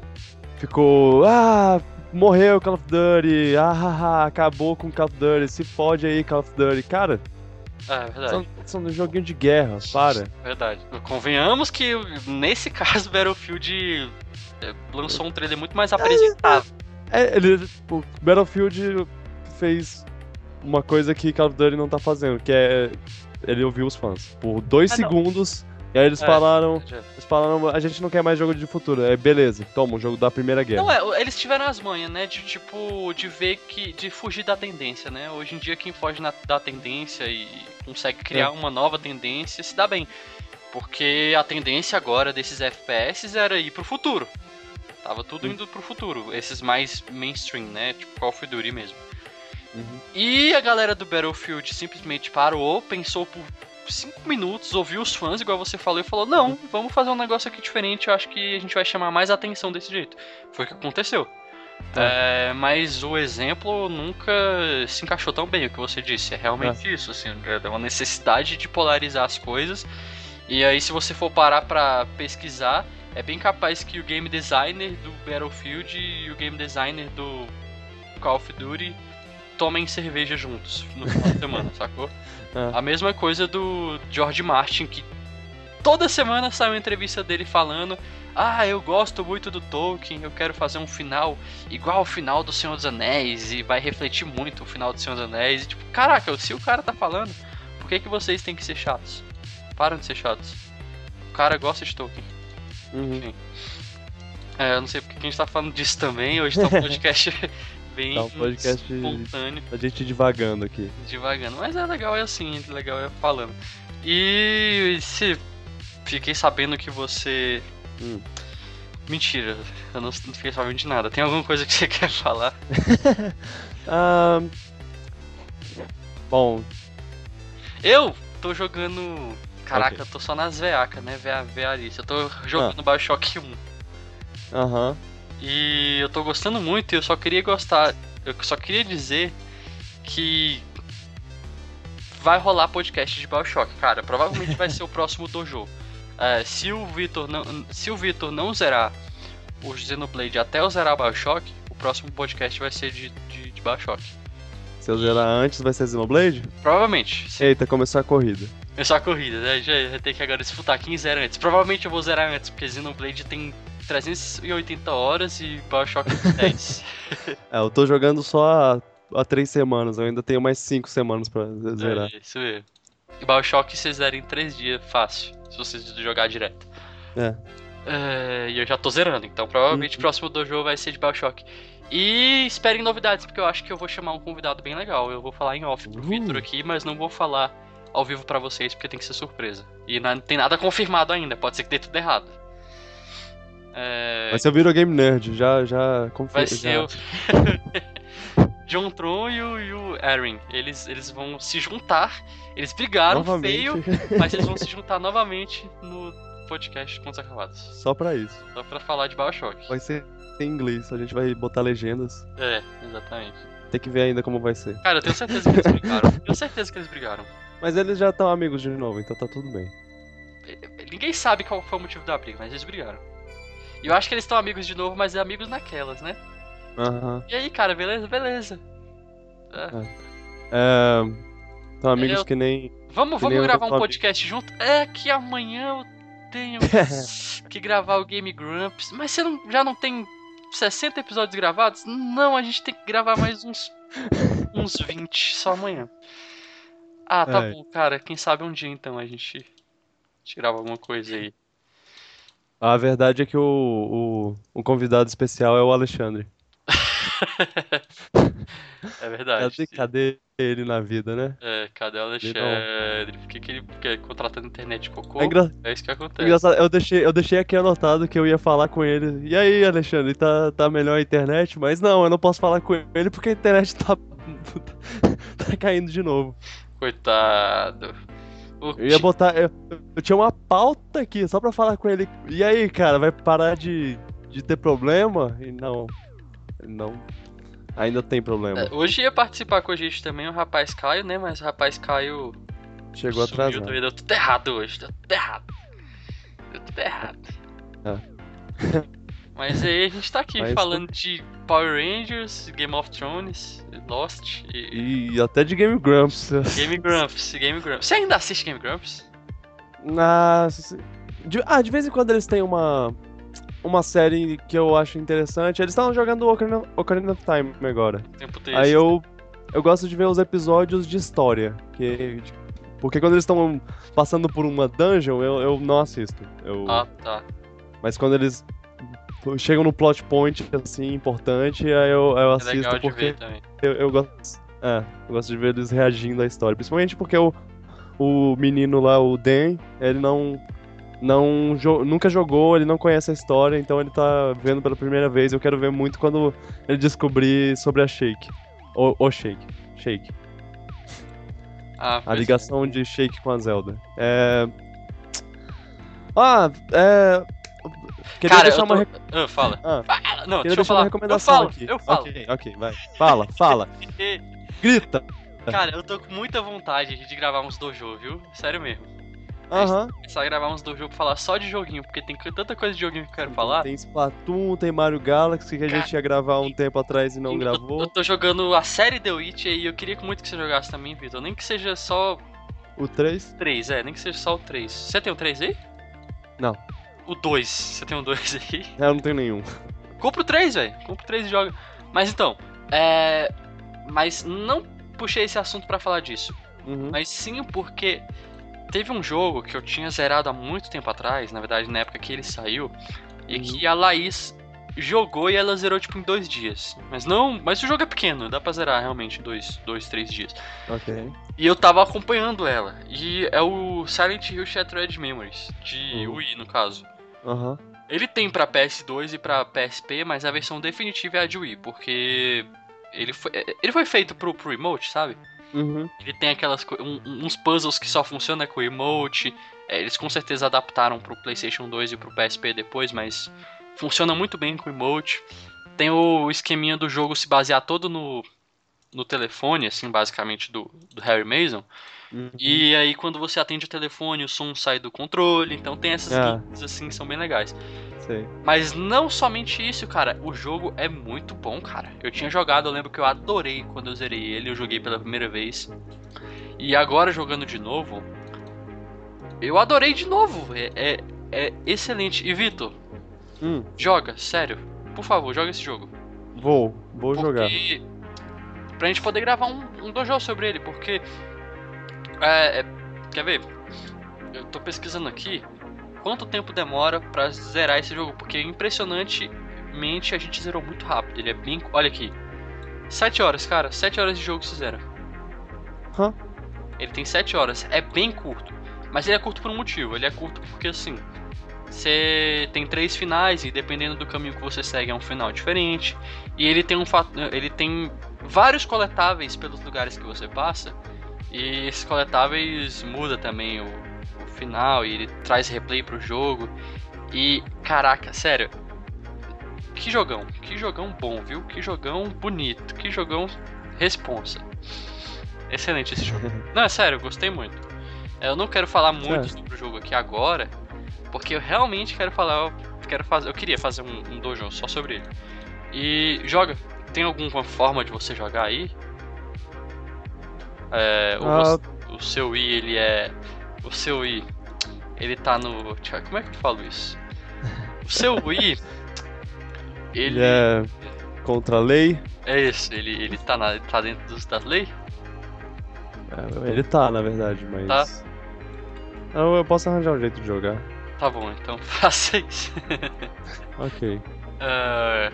Ficou... Ah... Morreu Call of Duty, ah, ah, ah, acabou com Call of Duty, se fode aí Call of Duty. Cara, é verdade. São, são um joguinho de guerra, para. Verdade. Convenhamos que, nesse caso, Battlefield lançou um trailer muito mais apresentável. É, é, ele, o Battlefield fez uma coisa que Call of Duty não tá fazendo, que é ele ouviu os fãs. Por dois ah, segundos... Não. E aí eles é, falaram, já. eles falaram, a gente não quer mais jogo de futuro. É, beleza, toma, um jogo da Primeira Guerra. Não, é, eles tiveram as manhas, né, de tipo, de ver que, de fugir da tendência, né. Hoje em dia quem foge na, da tendência e consegue criar é. uma nova tendência se dá bem. Porque a tendência agora desses F P S era ir pro futuro. Tava tudo uhum. indo pro futuro, esses mais mainstream, né, tipo Call of Duty mesmo. Uhum. E a galera do Battlefield simplesmente parou, pensou por cinco minutos, ouviu os fãs, igual você falou, e falou, não, vamos fazer um negócio aqui diferente, eu acho que a gente vai chamar mais atenção desse jeito. Foi o que aconteceu. É. É, mas o exemplo nunca se encaixou tão bem, o que você disse. É realmente é. isso, assim, é uma necessidade de polarizar as coisas. E aí, se você for parar pra pesquisar, é bem capaz que o game designer do Battlefield e o game designer do Call of Duty tomem cerveja juntos no final de semana, sacou? É. A mesma coisa do George Martin, que toda semana sai uma entrevista dele falando: ah, eu gosto muito do Tolkien, eu quero fazer um final igual ao final do Senhor dos Anéis, e vai refletir muito o final do Senhor dos Anéis. E, tipo, caraca, se o cara tá falando, por que, que vocês têm que ser chatos? Param de ser chatos. O cara gosta de Tolkien. Uhum. Enfim. É, eu não sei porque que a gente tá falando disso também, hoje tá um podcast bem Tá um podcast espontâneo. A gente divagando aqui. Devagando. Mas é legal, é assim, é legal é falando. E se fiquei sabendo que você. Hum. Mentira, eu não fiquei sabendo de nada. Tem alguma coisa que você quer falar? ah, bom. Eu tô jogando. Caraca, Okay. eu tô só nas veacas, né? Vea, vearice. Eu tô jogando ah. Bioshock um. Aham. Uh-huh. E eu tô gostando muito e eu só queria gostar. Eu só queria dizer que vai rolar podcast de Bioshock, cara. Provavelmente vai ser o próximo dojo. É, se o Vitor não, se o Vitor não zerar o Xenoblade até eu zerar o Bioshock, o próximo podcast vai ser de, de, de Bioshock. Se eu zerar antes, vai ser Xenoblade? Provavelmente. Sim. Eita, começou a corrida. Começou a corrida, né? Já vai ter que agora disputar quem zera antes. Provavelmente eu vou zerar antes, porque Xenoblade tem trezentas e oitenta horas e Bioshock dez. É, eu tô jogando só há, há três semanas, eu ainda tenho mais cinco semanas pra zerar. É, isso mesmo. E Bioshock vocês zeram em três dias fácil, se vocês jogar direto. É. É, e eu já tô zerando, então provavelmente uhum. o próximo dojo vai ser de Bioshock. E esperem novidades, porque eu acho que eu vou chamar um convidado bem legal. Eu vou falar em off pro uhum. Vitor aqui, mas não vou falar ao vivo pra vocês, porque tem que ser surpresa. E não tem nada confirmado ainda, pode ser que dê tudo errado. É... Vai ser o Videogame Nerd, já, já confirma. Vai ser o John Tron e o, e o Erin. Eles, eles vão se juntar. Eles brigaram novamente. Feio, mas eles vão se juntar novamente no podcast Contos Acabados. Só pra isso. Só pra falar de Bioshock. Vai ser em inglês, a gente vai botar legendas. É, exatamente. Tem que ver ainda como vai ser. Cara, eu tenho certeza que eles brigaram. Tenho certeza que eles brigaram. Mas eles já estão amigos de novo, então tá tudo bem. Ninguém sabe qual foi o motivo da briga, mas eles brigaram. E eu acho que eles estão amigos de novo, mas é amigos naquelas, né? Aham. Uhum. E aí, cara, beleza? Beleza. É. Estão amigos eu... que nem. Vamos, que vamos nem gravar um podcast amigo. junto? É que amanhã eu tenho que gravar o Game Grumps. Mas você não, já não tem sessenta episódios gravados? Não, a gente tem que gravar mais uns, uns vinte só amanhã. Ah, tá é. bom, cara. Quem sabe um dia então a gente tirava alguma coisa aí. A verdade é que o, o, o convidado especial é o Alexandre. É verdade. Cadê, cadê ele na vida, né? É, cadê o Alexandre? Por que, que ele quer contratar na internet cocô? É, engra... é isso que acontece. Engraçado, eu deixei, eu deixei aqui anotado que eu ia falar com ele. E aí, Alexandre, tá, tá melhor a internet? Mas não, eu não posso falar com ele porque a internet tá, tá caindo de novo. Coitado. O eu ia botar. Eu, eu tinha uma pauta aqui só pra falar com ele. E aí, cara, vai parar de, de ter problema? E não. Não. Ainda tem problema. É, hoje ia participar com a gente também o rapaz Caio, né? Mas o rapaz Caio. Chegou atrasado. Deu tudo errado hoje, deu tudo errado. Deu tudo errado. É. Mas aí a gente tá aqui Mas falando de Power Rangers, Game of Thrones, Lost e... e até de Game Grumps. Game Grumps, Game Grumps. Você ainda assiste Game Grumps? Ah, de, ah, de vez em quando eles têm uma uma série que eu acho interessante. Eles estavam jogando Ocarina, Ocarina of Time agora. Tempo Aí eu eu gosto de ver os episódios de história, que porque quando eles estão passando por uma dungeon, eu, eu não assisto. Eu... Ah, tá. Mas quando eles chegam no plot point, assim, importante, aí eu, eu assisto, é legal porque de ver também. Eu, eu, gosto, é, eu gosto de ver eles reagindo à história. Principalmente porque o, o menino lá, o Dan, ele não, não jo- nunca jogou, ele não conhece a história, então ele tá vendo pela primeira vez. Eu quero ver muito quando ele descobrir sobre a Shake. O, o Shake. Shake. Ah, a ligação é. de Shake com a Zelda. É... Ah, é... Queria Cara, deixar eu tô... uma... Ah, fala. Ah. Fala. Não, Queria deixa eu deixar falar. uma recomendação eu falo, aqui. Eu falo. Ok, ok, vai. Fala, fala. Grita. Cara, eu tô com muita vontade de gravar uns dojo, viu? Sério mesmo. Aham. Uh-huh. Começar a gravar uns dojo pra falar só de joguinho, porque tem tanta coisa de joguinho que eu quero falar. Tem Splatoon, tem Mario Galaxy, que a Cara, gente ia gravar um tempo atrás e não eu, gravou. Eu tô jogando a série The Witcher e eu queria muito que você jogasse também, Vitor. Nem que seja só... O três? três, é. Nem que seja só o três. Você tem o três aí? Não. O dois. Você tem o dois aí? Eu não tenho nenhum. Compra o três, velho. Compra o três e joga. Mas então, é... Mas não puxei esse assunto pra falar disso. Uhum. Mas sim porque teve um jogo que eu tinha zerado há muito tempo atrás, na verdade na época que ele saiu, e uhum. que a Laís jogou e ela zerou tipo em dois dias. Mas não. Mas o jogo é pequeno, dá pra zerar realmente em dois, dois, três dias. Ok. E eu tava acompanhando ela. E é o Silent Hill Shattered Memories, de Uhum. Wii no caso. Aham. Uhum. Ele tem pra P S dois e pra P S P, mas a versão definitiva é a de Wii, porque ele foi, ele foi feito pro, pro emote, sabe? Uhum. Ele tem aquelas um, uns puzzles que só funcionam com o emote. É, eles com certeza adaptaram pro PlayStation dois e pro P S P depois, mas funciona muito bem com o emote. Tem o esqueminha do jogo se basear todo no, no telefone, assim, basicamente, do, do Harry Mason. Uhum. E aí quando você atende o telefone, o som sai do controle. Então tem essas Ah. gimmicks, assim, são bem legais. Sei. Mas não somente isso, cara. O jogo é muito bom, cara. Eu tinha jogado, eu lembro que eu adorei quando eu zerei ele. Eu joguei pela primeira vez. E agora jogando de novo, eu adorei de novo. É, é, é excelente. E Vitor, Hum. joga, sério. Por favor, joga esse jogo. Vou, vou jogar. Porque pra gente poder gravar um, um dojo sobre ele, porque é, é, quer ver? Eu tô pesquisando aqui quanto tempo demora pra zerar esse jogo, porque impressionantemente a gente zerou muito rápido. Ele é bem, olha aqui, sete horas, cara, sete horas de jogo se zera. Hã? Ele tem sete horas, é bem curto, mas ele é curto por um motivo. Ele é curto porque assim, você tem três finais e dependendo do caminho que você segue é um final diferente. E ele tem um ele tem vários coletáveis pelos lugares que você passa. E esses coletáveis muda também o, o final e ele traz replay pro jogo. E caraca, sério, que jogão, que jogão bom, viu? Que jogão bonito, que jogão responsa. Excelente esse jogo. Não, é sério, eu gostei muito. Eu não quero falar muito É. sobre o jogo aqui agora, porque eu realmente quero falar, eu quero fazer, eu queria fazer um, um dojo só sobre ele. E joga, tem alguma forma de você jogar aí? É, o, Ah. você- o seu Wii, ele é, o seu Wii, ele tá no, como é que eu falo isso? O seu Wii, ele Ele é contra a lei? é esse, ele, ele tá, na, ele tá dentro dos, das leis? É, ele tá, na verdade, mas... Tá. Eu, eu posso arranjar um jeito de jogar. Tá bom, então faça isso. Ok. É,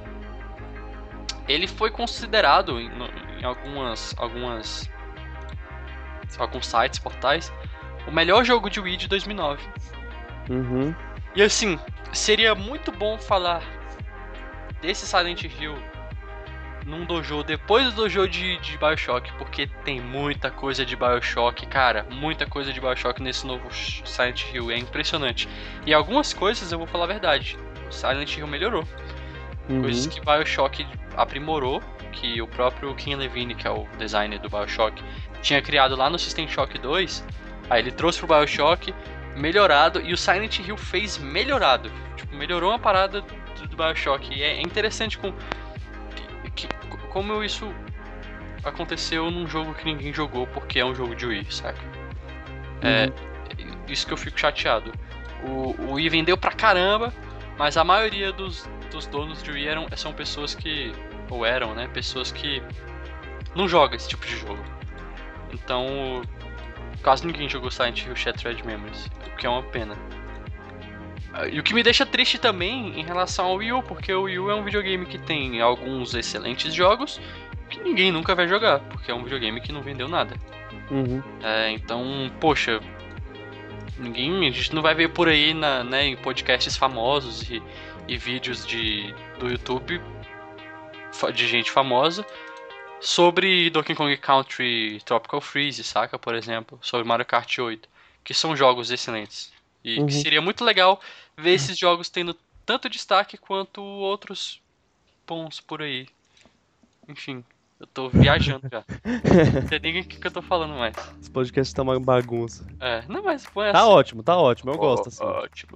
ele foi considerado em, no- em algumas, algumas, alguns sites, portais, o melhor jogo de Wii de dois mil e nove. Uhum. E assim, seria muito bom falar desse Silent Hill num dojo depois do dojo de, de BioShock, porque tem muita coisa de BioShock, cara, muita coisa de BioShock nesse novo Silent Hill, é impressionante. E algumas coisas, eu vou falar a verdade, o Silent Hill melhorou. Uhum. Coisas que BioShock aprimorou, que o próprio Ken Levine, que é o designer do BioShock, tinha criado lá no System Shock dois, aí ele trouxe pro BioShock, melhorado, e o Silent Hill fez melhorado. Tipo, melhorou uma parada do, do BioShock. E é, é interessante com, que, que- como isso aconteceu num jogo que ninguém jogou, porque é um jogo de Wii, saca? É, isso que eu fico chateado. O, o Wii vendeu pra caramba, mas a maioria dos, dos donos de Wii eram, são pessoas que, ou eram, né, pessoas que não jogam esse tipo de jogo. Então, quase ninguém jogou Silent Hill Shattered Memories, o que é uma pena. Ah, E o que me deixa triste também em relação ao Wii U, porque o Wii U é um videogame que tem alguns excelentes jogos que ninguém nunca vai jogar, porque é um videogame que não vendeu nada. Uhum. É, então, poxa, ninguém, a gente não vai ver por aí na, né, em podcasts famosos e, e vídeos de, do YouTube fa- de gente famosa sobre Donkey Kong Country Tropical Freeze, saca? Por exemplo, sobre Mario Kart oito, que são jogos excelentes. E Uhum. que seria muito legal ver esses jogos tendo tanto destaque quanto outros bons por aí. Enfim, eu tô viajando já. Não sei nem o que, que eu tô falando mais. Esse podcast tá uma bagunça. É, não, mas põe Tá assim. ótimo, tá ótimo, eu Ó, gosto assim. Ótimo.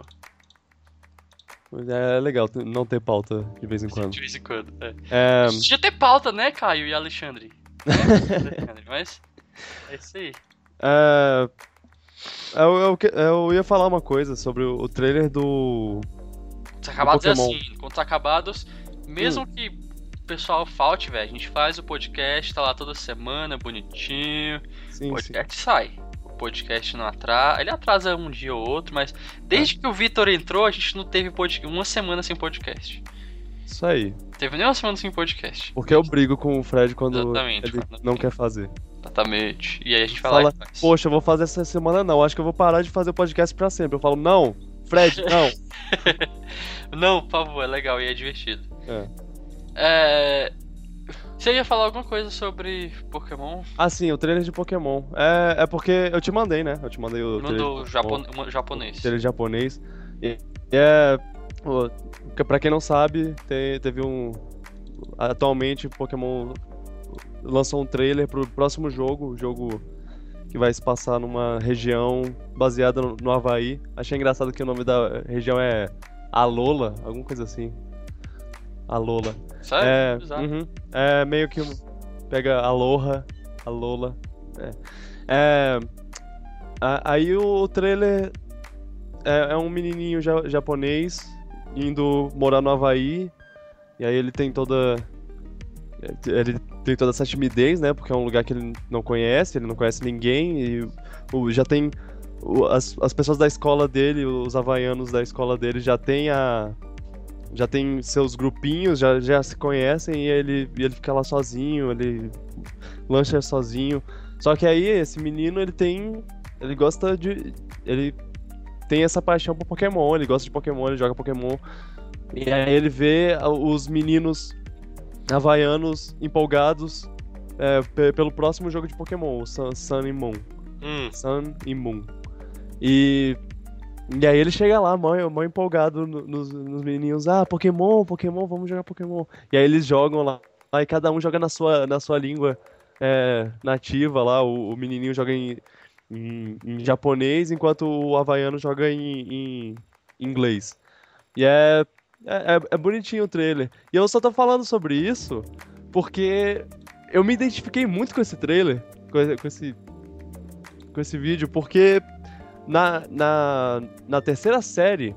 É legal ter- não ter pauta de vez em quando. De vez em quando. É. É, Podia ter pauta, né, Caio e Alexandre? Alexandre, mas é isso aí. é, eu, eu, que- eu ia falar uma coisa sobre o, o trailer do. Contos Acabados é Pokémon. assim, Contos Acabados, mesmo que o pessoal falte, velho, a gente faz o podcast, tá lá toda semana, bonitinho, o Sim, sim. podcast sai. O podcast não atrasa, ele atrasa um dia ou outro, mas desde que o Vitor entrou, a gente não teve podcast, uma semana sem podcast. Isso aí. Teve nem uma semana sem podcast. Porque eu brigo com o Fred quando Exatamente, ele quando- não quer fazer. Exatamente. E aí a gente vai Fala, lá e faz. poxa, eu vou fazer essa semana não, acho que eu vou parar de fazer o podcast pra sempre. Eu falo, não, Fred, não. Não, por favor, é legal e é divertido. É. É... Você ia falar alguma coisa sobre Pokémon? Ah, sim, o trailer de Pokémon. É, é porque eu te mandei, né? Eu te mandei o trailer Mandou de japon... Pokémon, uma- japonês. trailer japonês. E e é... pô, pra quem não sabe, te- teve um... Atualmente, Pokémon lançou um trailer pro próximo jogo, o jogo que vai se passar numa região baseada no, no Havaí. Achei engraçado que o nome da região é Alola, alguma coisa assim. Alola. Sério? É, Bizarro. uhum, é meio que um- pega Aloha, Alola. É. É, a- aí o trailer é, é um menininho ja- japonês indo morar no Havaí. E aí ele tem toda. Ele tem toda essa timidez, né? Porque é um lugar que ele não conhece, ele não conhece ninguém. E o- já tem. o- as, as pessoas da escola dele, os havaianos da escola dele, já tem a. Já tem seus grupinhos, já, já se conhecem e ele, e ele fica lá sozinho, ele lancha sozinho. Só que aí esse menino, ele tem. Ele gosta de. Ele tem essa paixão por Pokémon, ele gosta de Pokémon, ele joga Pokémon. E aí ele vê a- os meninos havaianos empolgados é, pe- pelo próximo jogo de Pokémon, o Sun, Sun e Moon. Hum. Sun e Moon. E, e aí ele chega lá, mó, mó empolgado no- nos, nos menininhos. Ah, Pokémon, Pokémon, vamos jogar Pokémon. E aí eles jogam lá, aí cada um joga na sua, na sua língua é, nativa lá. O, o menininho joga em, em, em japonês, enquanto o havaiano joga em, em inglês. E é, é, é- é bonitinho o trailer. E eu só tô falando sobre isso porque eu me identifiquei muito com esse trailer, com esse, com esse, com esse vídeo, porque na, na, na terceira série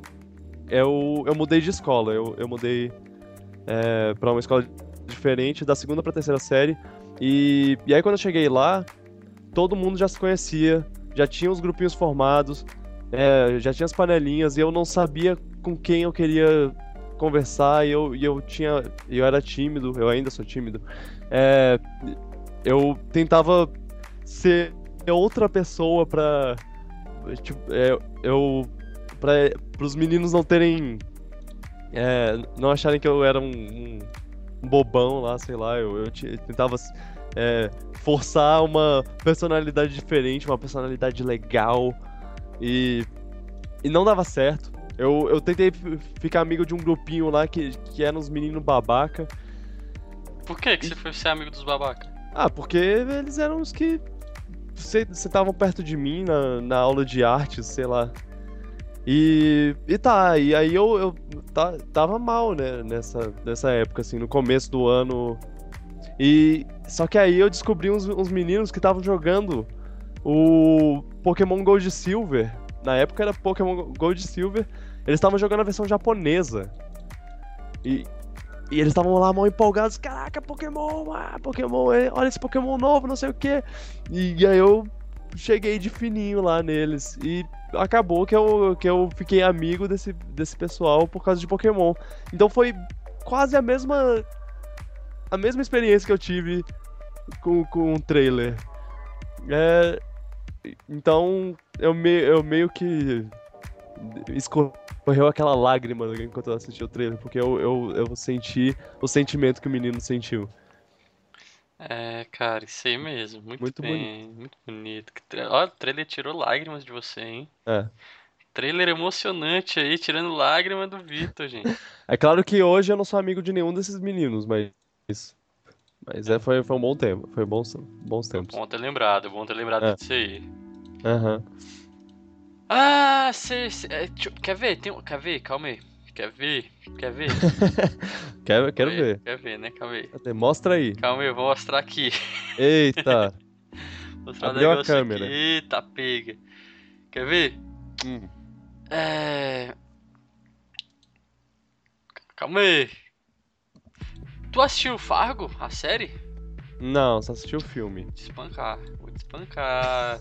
eu, eu mudei de escola. Eu, eu mudei é, pra uma escola diferente, da segunda pra terceira série. E, e aí quando eu cheguei lá, todo mundo já se conhecia, já tinha os grupinhos formados, é, já tinha as panelinhas, e eu não sabia com quem eu queria conversar, e eu, e eu tinha. Eu era tímido, eu ainda sou tímido. É, eu tentava ser outra pessoa pra. Tipo, é, eu. Pra, pros meninos não terem. É, não acharem que eu era um, um- um bobão lá, sei lá. Eu, eu ti- tentava é, forçar uma personalidade diferente, uma personalidade legal. E, e não dava certo. Eu, eu tentei f- ficar amigo de um grupinho lá que, que eram uns meninos babaca. Por que, que você foi ser amigo dos babaca? Ah, porque eles eram os que se- sentavam perto de mim na, na aula de artes, sei lá. E, e tá, e aí eu, eu ta- tava mal, né, nessa, nessa época, assim, no começo do ano. E só que aí eu descobri uns, uns meninos que estavam jogando o Pokémon Gold e Silver. Na época era Pokémon Gold e Silver. Eles estavam jogando a versão japonesa. E, e eles estavam lá mal empolgados. Caraca, Pokémon, ah, Pokémon, eh, olha esse Pokémon novo, não sei o quê. E, e aí eu cheguei de fininho lá neles. E acabou que eu, que eu fiquei amigo desse, desse pessoal por causa de Pokémon. Então foi quase a mesma. A mesma experiência que eu tive com, com o trailer. É, então eu, me, eu meio que escorreu aquela lágrima enquanto eu assisti o trailer, porque eu, eu, eu senti o sentimento que o menino sentiu. É, cara, isso aí mesmo. Muito, Muito bem, muito bonito. Que tra- Ó, o trailer tirou lágrimas de você, hein? É. Trailer emocionante aí, tirando lágrima do Vitor, gente. É claro que hoje eu não sou amigo de nenhum desses meninos, mas. Mas é, foi, foi um bom tempo. Foi bons, bons tempos. Bom ter lembrado, bom ter lembrado É. disso aí. Aham. Ah, cê, cê- é, tio, quer ver? Tem, um- quer ver? Calma aí. Quer ver? Quer ver? Quero, quero Quer ver. Quer ver, né? Calma aí. Cadê? Mostra aí. Calma aí, eu vou mostrar aqui. Eita. Mostrar Abriu um a negócio câmera. aqui. Eita, pega. Quer ver? Hum. É... Calma aí. Tu assistiu Fargo, a série? Não, só assisti o filme. Vou te espancar. Vou te espancar.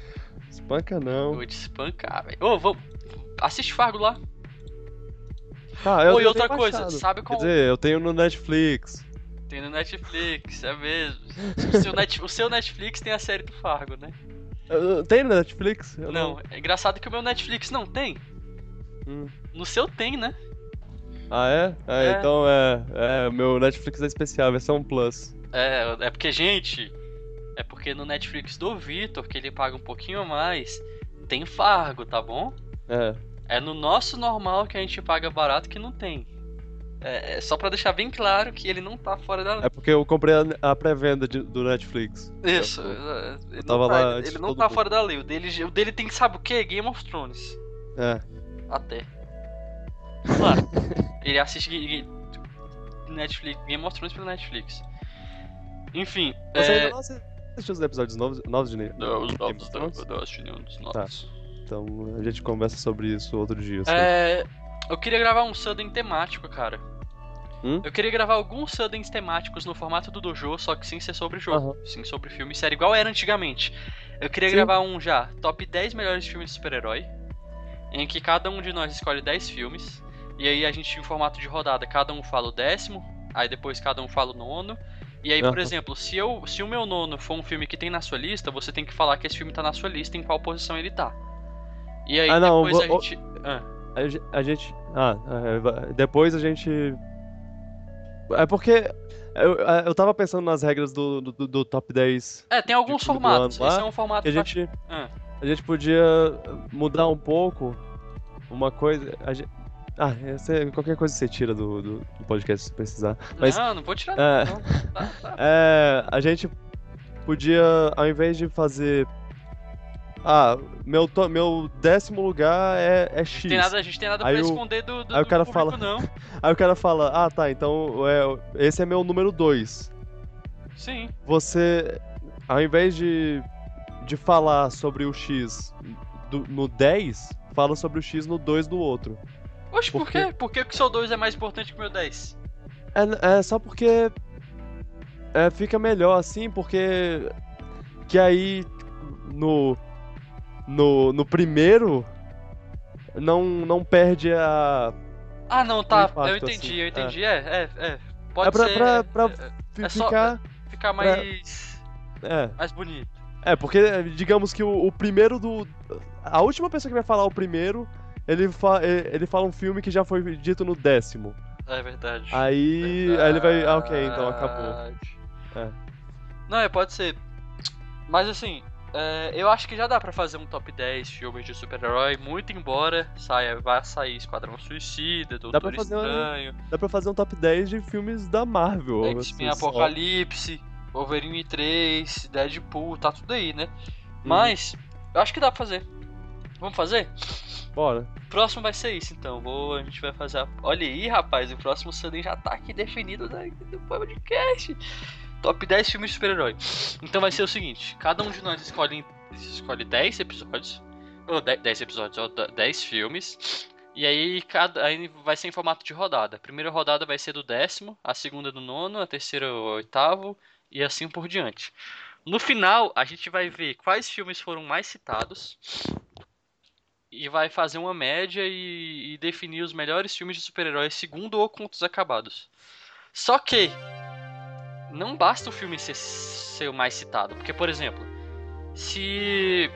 Espanca não. Vou te espancar, velho. Ô, vou... Assiste Fargo lá. Tá, eu, Oi, eu outra tenho coisa, baixado. sabe Quer qual... dizer, eu tenho no Netflix. Tem no Netflix, é mesmo. O seu, Net... o seu Netflix tem a série do Fargo, né? Eu- Tem no Netflix? Eu Não, é engraçado que o meu Netflix não tem. Hum. No seu tem, né? Ah, é? É, É. então é. É, meu Netflix é especial, versão Plus. É, é porque, gente, é porque no Netflix do Vitor, que ele paga um pouquinho a mais, tem Fargo, tá bom? É. É no nosso normal que a gente paga barato que não tem. É, é só pra deixar bem claro que ele não tá fora da... É porque eu comprei a, a pré-venda de- do Netflix. Isso, Eu- é, ele tava não tá, lá ele- antes ele de não todo tá mundo. fora da lei. O dele, o dele tem, sabe o quê? Game of Thrones. É. Até. Claro. Ele assiste Ga- Ga- Netflix, Game of Thrones pelo Netflix. Enfim, Você é... ainda não assistiu os episódios novos, novos de Ne- Não, os Game novos of não, Thrones? eu não assisti nenhum dos novos. Então a gente conversa sobre isso outro dia. assim. É... Eu queria gravar um Sudden temático, cara. Hum? Eu queria gravar alguns Suddens temáticos no formato do Dojo, só que sem ser sobre jogo. Aham. Sim, sobre filme e série, igual era antigamente. Eu queria Sim. gravar um já, top dez melhores filmes de super-herói, em que cada um de nós escolhe dez filmes, e aí a gente, em formato de rodada, cada um fala o décimo, aí depois cada um fala o nono, e aí, por Aham. exemplo, se, eu, se o meu nono for um filme que tem na sua lista, você tem que falar que esse filme tá na sua lista, em qual posição ele tá. E aí Ah, não, depois a vou- gente... Ah. A, ge- a gente. Ah, é, va- depois a gente. É porque. Eu, eu tava pensando nas regras do, do, do top dez. É, tem alguns filme do formatos, ano lá, esse é um formato Que a pra- gente. Ah. A gente podia mudar um pouco uma coisa. A gente, ah, essa- qualquer coisa você tira do, do, do podcast se precisar. Mas. Não, não vou tirar É. não. Tá, tá. É, a gente podia, ao invés de fazer. Ah, meu, to- meu décimo lugar é, é X. Tem nada, a gente tem nada Aí pra o- esconder do, do, aí o do cara público, fala- não. Aí o cara fala, ah tá, então é, esse é meu número dois. Sim. Você, ao invés de, de falar sobre o X do- no dez, fala sobre o X no dois do outro. Oxe, por, Por quê? Por que que o seu dois é mais importante que o meu dez? É, é só porque é, fica melhor assim, porque que aí no, no, no primeiro não, não perde a... Ah, não, tá. impacto, eu entendi, assim, eu entendi. É, é, é. Pode É pra, ser. pra, pra é, fi- é só- ficar... ficar mais. É, mais bonito. é, porque digamos que o, o primeiro do... A última pessoa que vai falar o primeiro, ele, fa, ele ele fala um filme que já foi dito no décimo. É verdade. Aí, aí ele vai... Ah, ok, então acabou. Verdade. É. Não, é, pode ser. Mas assim, é, eu acho que já dá pra fazer um top dez filmes de super-herói, muito embora saia, vá sair Esquadrão Suicida, Dá Doutor pra fazer uma- Estranho, Dá pra fazer um top dez de filmes da Marvel. X-Men assim, só. Apocalipse, Wolverine três, Deadpool, tá tudo aí, né? Uhum. Mas, eu acho que dá pra fazer. Vamos fazer? Bora. Próximo vai ser isso, então. Vou, a gente vai fazer a... Olha aí, rapaz, o próximo Sudden já tá aqui definido da- do podcast. Top dez filmes de super-herói. Então vai ser o seguinte, cada um de nós escolhe, escolhe dez episódios. Ou dez episódios, ou dez filmes. E aí, cada, aí vai ser em formato de rodada. A primeira rodada vai ser do décimo, a segunda do nono, a terceira do oitavo, e assim por diante. No final, a gente vai ver quais filmes foram mais citados. E vai fazer uma média e, e definir os melhores filmes de super-heróis segundo o Contos Acabados. Só que não basta o filme ser, ser o mais citado. Porque, por exemplo, se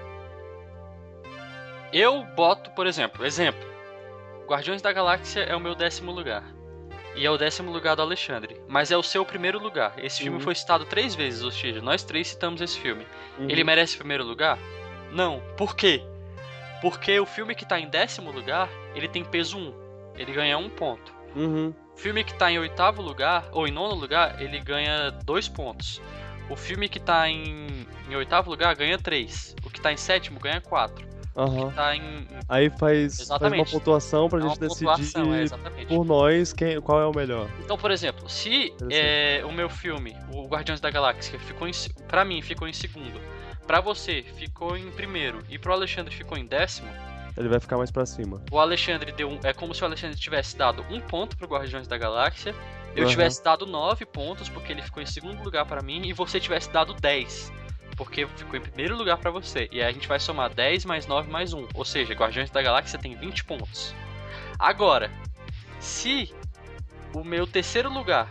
eu boto, por exemplo, exemplo, Guardiões da Galáxia é o meu décimo lugar. E é o décimo lugar do Alexandre. Mas é o seu primeiro lugar. Esse filme Uhum. foi citado três vezes, ou seja, nós três citamos esse filme. Uhum. Ele merece primeiro lugar? Não. Por quê? Porque o filme que tá em décimo lugar, ele tem peso um. Ele ganha um ponto. Uhum. O filme que tá em oitavo lugar, ou em nono lugar, ele ganha dois pontos. O filme que tá em, em oitavo lugar ganha três. O que tá em sétimo ganha quatro. O Aham. que tá em... Aí faz, faz uma Exatamente. pontuação pra é gente uma pontuação, decidir é, exatamente. por nós quem, qual é o melhor. Então, por exemplo, se Interessante. é, o meu filme, o Guardiões da Galáxia, ficou em, se- pra mim ficou em segundo, pra você ficou em primeiro e pro Alexandre ficou em décimo, Ele vai ficar mais pra cima. o Alexandre deu um, é como se o Alexandre tivesse dado um ponto pro Guardiões da Galáxia, eu Aham. tivesse dado nove pontos porque ele ficou em segundo lugar pra mim e você tivesse dado dez porque ficou em primeiro lugar pra você. E aí a gente vai somar dez mais nove mais um, ou seja, Guardiões da Galáxia tem vinte pontos. Agora, Se o meu terceiro lugar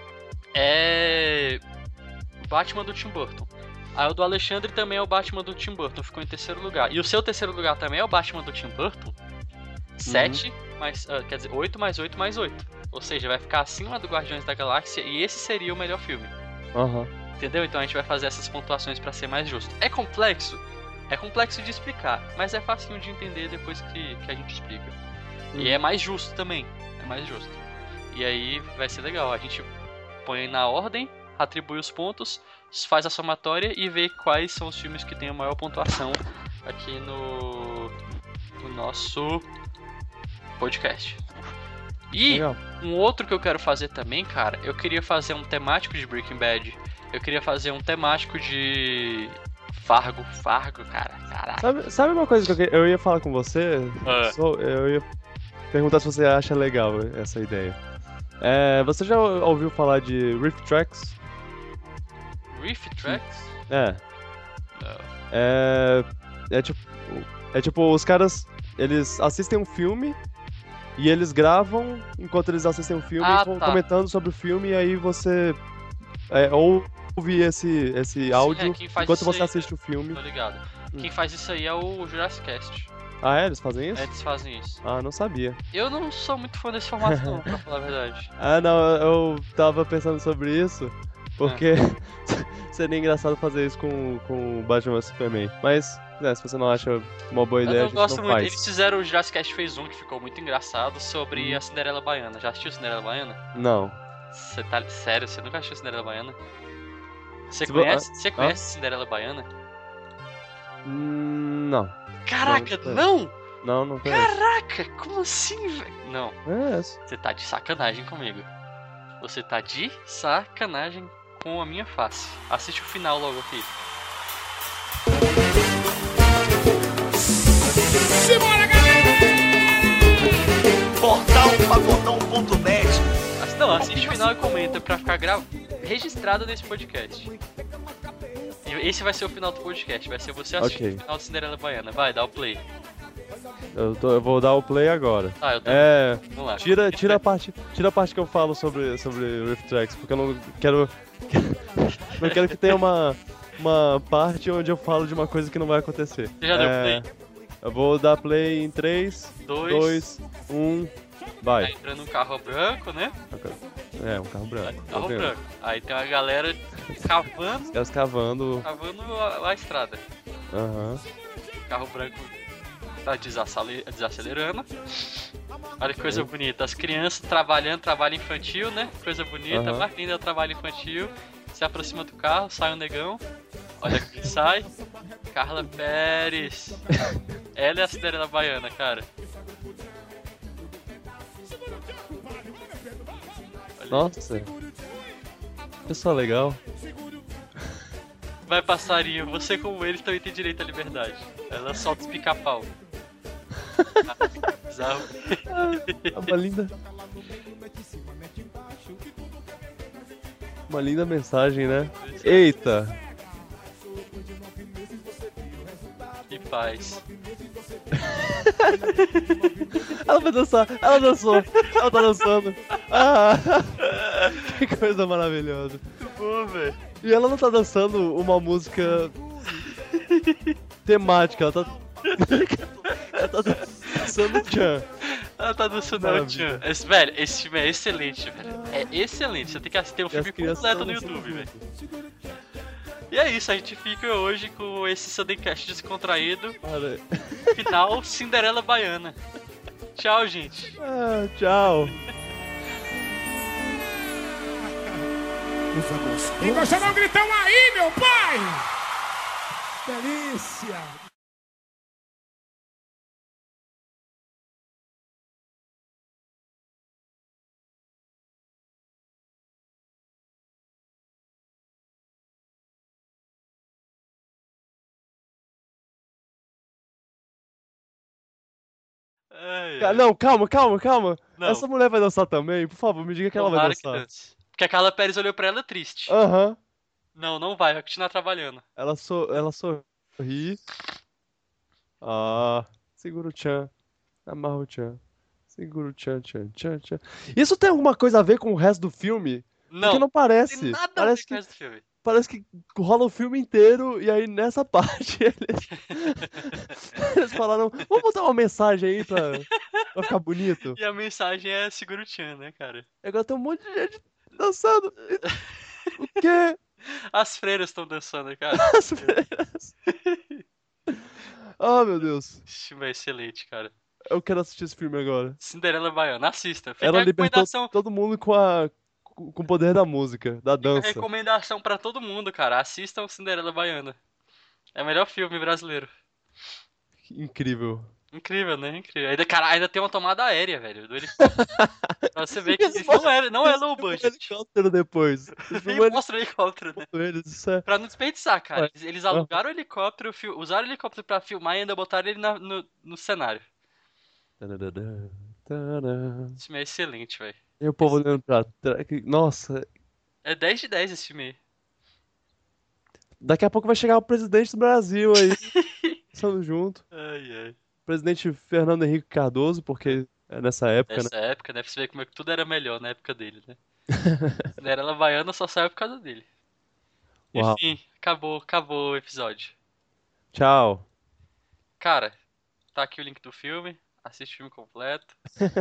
é Batman do Tim Burton, aí o do Alexandre também é o Batman do Tim Burton, ficou em terceiro lugar. E o seu terceiro lugar também é o Batman do Tim Burton, sete mais, uh, quer dizer, oito mais oito mais oito. Ou seja, vai ficar acima do Guardiões da Galáxia e esse seria o melhor filme. Aham. Entendeu? Então a gente vai fazer essas pontuações pra ser mais justo. É complexo? É complexo de explicar, mas é facinho de entender depois que, que a gente explica. Hum. E é mais justo também. É mais justo. E aí vai ser legal. A gente põe na ordem, atribui os pontos, faz a somatória e vê quais são os filmes que têm a maior pontuação aqui no, no nosso podcast. E Legal. um outro que eu quero fazer também, cara, eu queria fazer um temático de Breaking Bad. Eu queria fazer um temático de Fargo. Fargo, cara. Caraca. Sabe, sabe uma coisa que eu, que- eu ia falar com você? Ah. Só- eu ia perguntar se você acha legal essa ideia. É, você já ouviu falar de Riff Tracks? Riff Tracks? É. Não. É, é tipo, é tipo, os caras, eles assistem um filme e eles gravam enquanto eles assistem o filme, Ah, com- tá. comentando sobre o filme, e aí você é, ouve esse, esse áudio é, quem faz enquanto isso você aí- assiste o filme. Tô ligado. Hum. Quem faz isso aí é o Jurassic Cast. Ah, é? Eles fazem isso? Eles fazem isso. Ah, não sabia. Eu não sou muito fã desse formato não, pra falar a verdade. Ah, não, eu tava pensando sobre isso, porque Ah. seria engraçado fazer isso com, com o Batman vs Superman. Mas, né, se você não acha uma boa ideia, Eu a não gente gosto não muito. faz. Eles fizeram o Jurassic Cast fez um que ficou muito engraçado sobre Hum. a Cinderela Baiana. Já assistiu Cinderela Baiana? Não. Você tá sério? Você nunca assistiu Cinderela Baiana? Você Se vo- conhece? ah, Você conhece Cinderela Baiana? Hum, Não. Caraca, Não, não! Não, não conheço. Caraca, como assim, velho? Não, É isso. você tá de sacanagem comigo. Você tá de sacanagem com a minha face. Assiste o final logo aqui. Simbora, galera! Portal pagodão ponto net. Assi- Não, assiste o final e comenta pra ficar gra... registrado nesse podcast. E esse vai ser o final do podcast. Vai ser você assistindo Ok. o final de Cinderela Baiana. Vai, dá o play. Eu, tô- eu vou dar o play agora. Ah, eu tô... É. Vamos lá. Tira, tira, a parte, tira a parte que eu falo sobre, sobre Rift Tracks, porque eu não quero. Não quero que tenha uma, uma parte onde eu falo de uma coisa que não vai acontecer. Você já deu É, play? Eu vou dar play em três, Dois. dois, um, Tá vai. entrando um carro branco, né? É, um carro branco. Carro Tô vendo. branco. Aí tem uma galera cavando, Os caras cavando. cavando a, a estrada. Aham. Carro branco tá desaccele- desacelerando. Olha que coisa bonita. As crianças trabalhando, trabalho infantil, né? Coisa bonita. Aham. Mais linda é o trabalho infantil. Se aproxima do carro, sai um negão. Olha quem sai. Carla Pérez. Ela é a Cinderela Baiana, cara. Olha. Nossa. Pessoal legal. Vai, passarinho, você como ele também tem direito à liberdade. Ela solta os pica-pau. Bizarro. Ah, uma linda. Uma linda mensagem, né? Eita! Que paz. Ela vai dançar! Ela dançou! Ela tá dançando! Ah! Que coisa maravilhosa! Muito bom, velho. E ela não tá dançando uma música temática, ela tá. Ela tá dançando Tchan. Ela tá dançando Maravilha. Tchan. Esse, velho, esse filme é excelente, velho. É excelente. Você tem que assistir o E as filme crianças completo tão no dançando YouTube, velho. junto. E é isso, a gente fica hoje com esse Suddencast descontraído. Cara, Final Cinderela Baiana. Tchau, gente. ah, tchau! Encosta no gritão aí, meu pai! Delícia! Ai, Ca- ai. Não, calma, calma, calma! Não. Essa mulher vai dançar também? Por favor, me diga que ela vai Tomara que dançar. dance. Porque a Carla Pérez olhou pra ela triste. Aham. Não, não vai, vai continuar trabalhando. Ela, so... ela sorri. Ah, segura o Tchan. Amarra o Tchan. Segura o tchan, tchan, tchan, tchan. Isso tem alguma coisa a ver com o resto do filme? Porque Não, não não tem parece. nada a ver Parece com o que, resto do filme. parece que rola o filme inteiro e aí nessa parte eles, eles falaram, vamos botar uma mensagem aí pra, pra ficar bonito. E a mensagem é segura o tchan, né, cara? E agora tem um monte de gente dançando. E- O quê? As freiras estão dançando, cara. As freiras. Oh, meu Deus. Esse filme é excelente, cara. Eu quero assistir esse filme agora. Cinderela Baiana, assista. Fica Ela a libertou recomendação, todo mundo com a com o poder da música, da fica a dança. recomendação pra todo mundo, cara. Assistam Cinderela Baiana. É o melhor filme brasileiro. Incrível. Incrível, né? Incrível. Ainda, cara, ainda tem uma tomada aérea, velho, do helicóptero. Pra você ver que Eles não é, não é Eles low filmam budget. helicóptero depois. Eles Nem filmam mostra o helicóptero, né? eles, isso é... Pra não desperdiçar, cara. Ué. Eles, eles Aham. alugaram o helicóptero, fil- usaram o helicóptero pra filmar e ainda botaram ele na- no, no cenário. Tararara, tarará. Esse filme é excelente, velho. E o povo olhando pra trás. que- Nossa, É dez de dez esse filme aí. daqui a pouco vai chegar o presidente do Brasil aí, passando junto. Ai, ai. Presidente Fernando Henrique Cardoso, porque é nessa época, né? Nessa época, né? Pra você ver como é que tudo era melhor na época dele, né? Cinderela Baiana só saiu por causa dele. Uau. Enfim, acabou, acabou o episódio. Tchau. Cara, tá aqui o link do filme. Assiste o filme completo.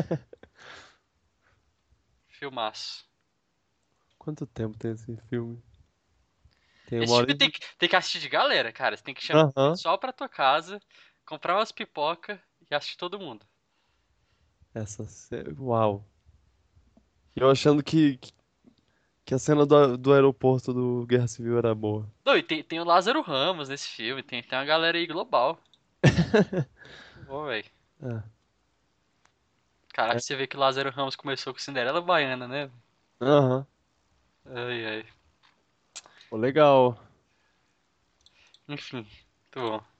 Filmaço. Quanto tempo tem esse filme? Tem Esse uma hora filme e... tem que, tem que assistir de galera, cara. Você tem que chamar o Aham. pessoal pra tua casa, comprar umas pipoca e assistir todo mundo. Essa... ce- Uau. E eu achando que, que que a cena do, do aeroporto do Guerra Civil era boa. Não, e tem, tem o Lázaro Ramos nesse filme, tem, tem uma galera aí global. Bom, velho. É. Caraca, É. você vê que o Lázaro Ramos começou com Cinderela Baiana, né? Aham. Ai, ai. Pô, legal. Enfim, muito bom.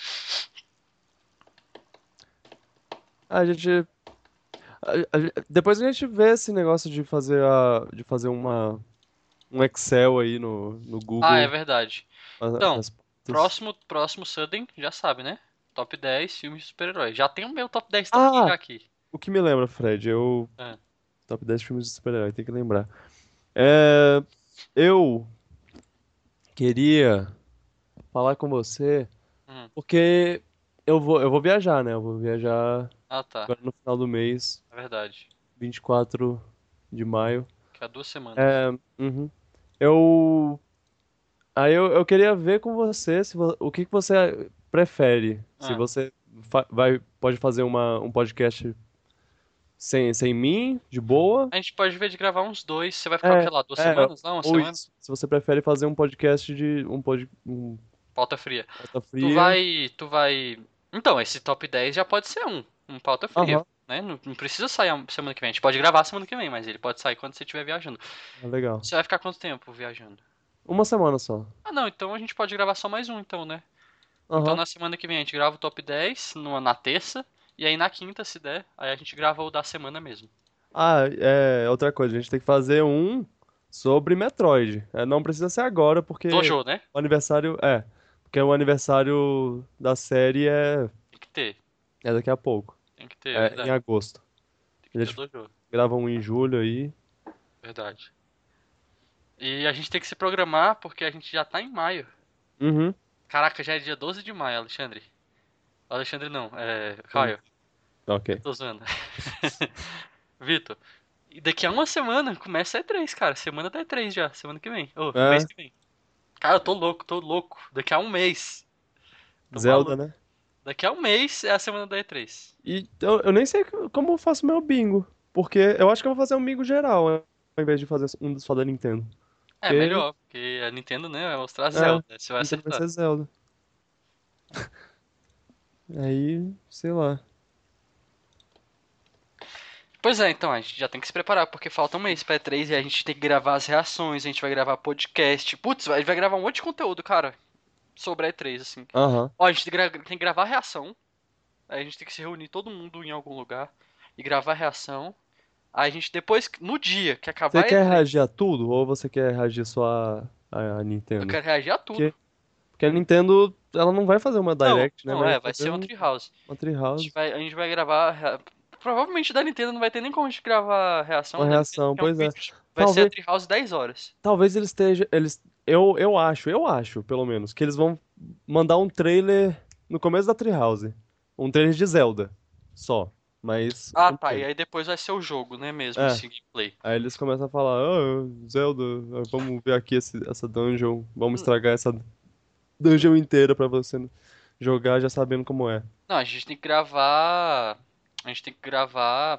A gente. a- a- depois a gente vê esse negócio de fazer a, de fazer uma um Excel aí no, no Ah, é Google. verdade. a- Então, as pautas. próximo, próximo Sudden, já sabe, né? Top dez filmes de super-heróis. Já tem o meu top dez também Ah, já aqui. o que me lembra, Fred? Eu Ah, top dez filmes de super-herói, tem que lembrar. É, eu queria falar com você hum. porque eu vou eu vou viajar, né? Eu vou viajar Ah, tá. agora no final do mês, É verdade. vinte e quatro de maio. Que há duas semanas. É, uhum. Eu Aí eu, eu queria ver com você se vo- o que que você prefere. Se Ah, você fa- vai, pode fazer uma, um podcast sem, sem mim, de boa. a gente pode ver de gravar uns dois. Você vai ficar o É, que lá? Duas é, semanas lá? Uma ou semana? isso. Se você prefere fazer um podcast de um pod, um Pauta fria. pauta Tu fria. vai. Tu vai. Então, esse top dez já pode ser um. Um pauta fria. Aham, Né? Não, não precisa sair a semana que vem. A gente pode gravar semana que vem, mas ele pode sair quando você estiver viajando. é legal. Você vai ficar quanto tempo viajando? Uma semana só. Ah, não. Então a gente pode gravar só mais um, então, né? Então Aham. na semana que vem a gente grava o top dez numa, na terça. E aí na quinta, se der, aí a gente grava o da semana mesmo. Ah, é outra coisa. A gente tem que fazer um sobre Metroid. É, não precisa ser agora, porque Dojo, né? o aniversário é, porque o aniversário da série é Tem que ter. é daqui a pouco. Tem que ter, é É em verdade. agosto. Tem que A ter gente o dojo. grava um em julho aí. Verdade. E a gente tem que se programar porque a gente já tá em maio. Uhum. Caraca, já é dia doze de maio, Alexandre. Alexandre não, é. Caio, Ok. tô zoando. Vitor, e daqui a uma semana começa a E três, cara. Semana da E três já, semana que vem. Ô, É, mês que vem. Cara, eu tô louco, tô louco. Daqui a um mês. Tô Zelda, maluco. né? Daqui a um mês é a semana da E três. E eu, eu nem sei como eu faço meu bingo. Porque eu acho que eu vou fazer um bingo geral, né, ao invés de fazer um só da Nintendo. É, Porque melhor, porque a Nintendo, né, vai mostrar é, Zelda. Você vai Nintendo vai acertar. ser Zelda. Aí, sei lá. Pois é, então, a gente já tem que se preparar, porque falta um mês pra E três e a gente tem que gravar as reações, a gente vai gravar podcast. Putz, a gente vai gravar um monte de conteúdo, cara, sobre a E três, assim. Aham. Ó, a gente tem que, gra- tem que gravar a reação, aí a gente tem que se reunir todo mundo em algum lugar e gravar a reação. Aí a gente depois, no dia que Você acabar a quer E três, reagir a tudo ou você quer reagir só a, a, a eu Nintendo? quero reagir a tudo. Porque, porque a Nintendo, ela não vai fazer uma Não, Direct, né? não, Vai é, vai fazer ser um um, Treehouse. uma A gente Treehouse. vai, a gente vai gravar, provavelmente da Nintendo não vai ter nem como a gente gravar reação. Uma da reação, Nintendo, pois que é um é. vídeo- Vai ser a Talvez, Treehouse dez horas. talvez eles estejam. Eles, eu, eu acho, eu acho, pelo menos, que eles vão mandar um trailer no começo da Treehouse. Um trailer de Zelda. Só. Mas. Ah, um tá. E trailer. aí depois vai ser o jogo, né mesmo, É. esse gameplay. Aí eles começam a falar, ah, Zelda, ah, vamos ver aqui esse- essa dungeon, vamos Hum, estragar essa dungeon inteira pra você jogar já sabendo como é. Não, a gente tem que gravar. A gente tem que gravar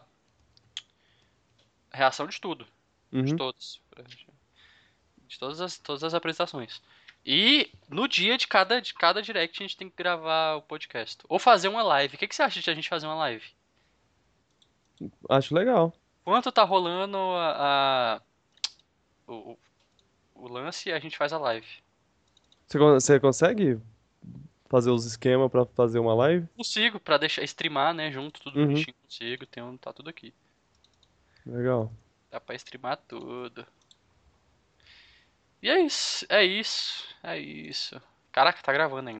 reação de tudo. De Uhum. todos. De todas as, todas as apresentações. E no dia de cada, de cada direct a gente tem que gravar o podcast. Ou fazer uma live. O que, que você acha de a gente fazer uma live? Acho legal. Enquanto tá rolando a, a- o, o o lance, a gente faz a live. Você, con- você consegue fazer os esquemas pra fazer uma live? Consigo, pra deixar streamar, né, junto, tudo Uhum. bonitinho, consigo, tem um, tá tudo aqui. Legal. Dá pra streamar tudo. E é isso, é isso, é isso. Caraca, tá gravando ainda.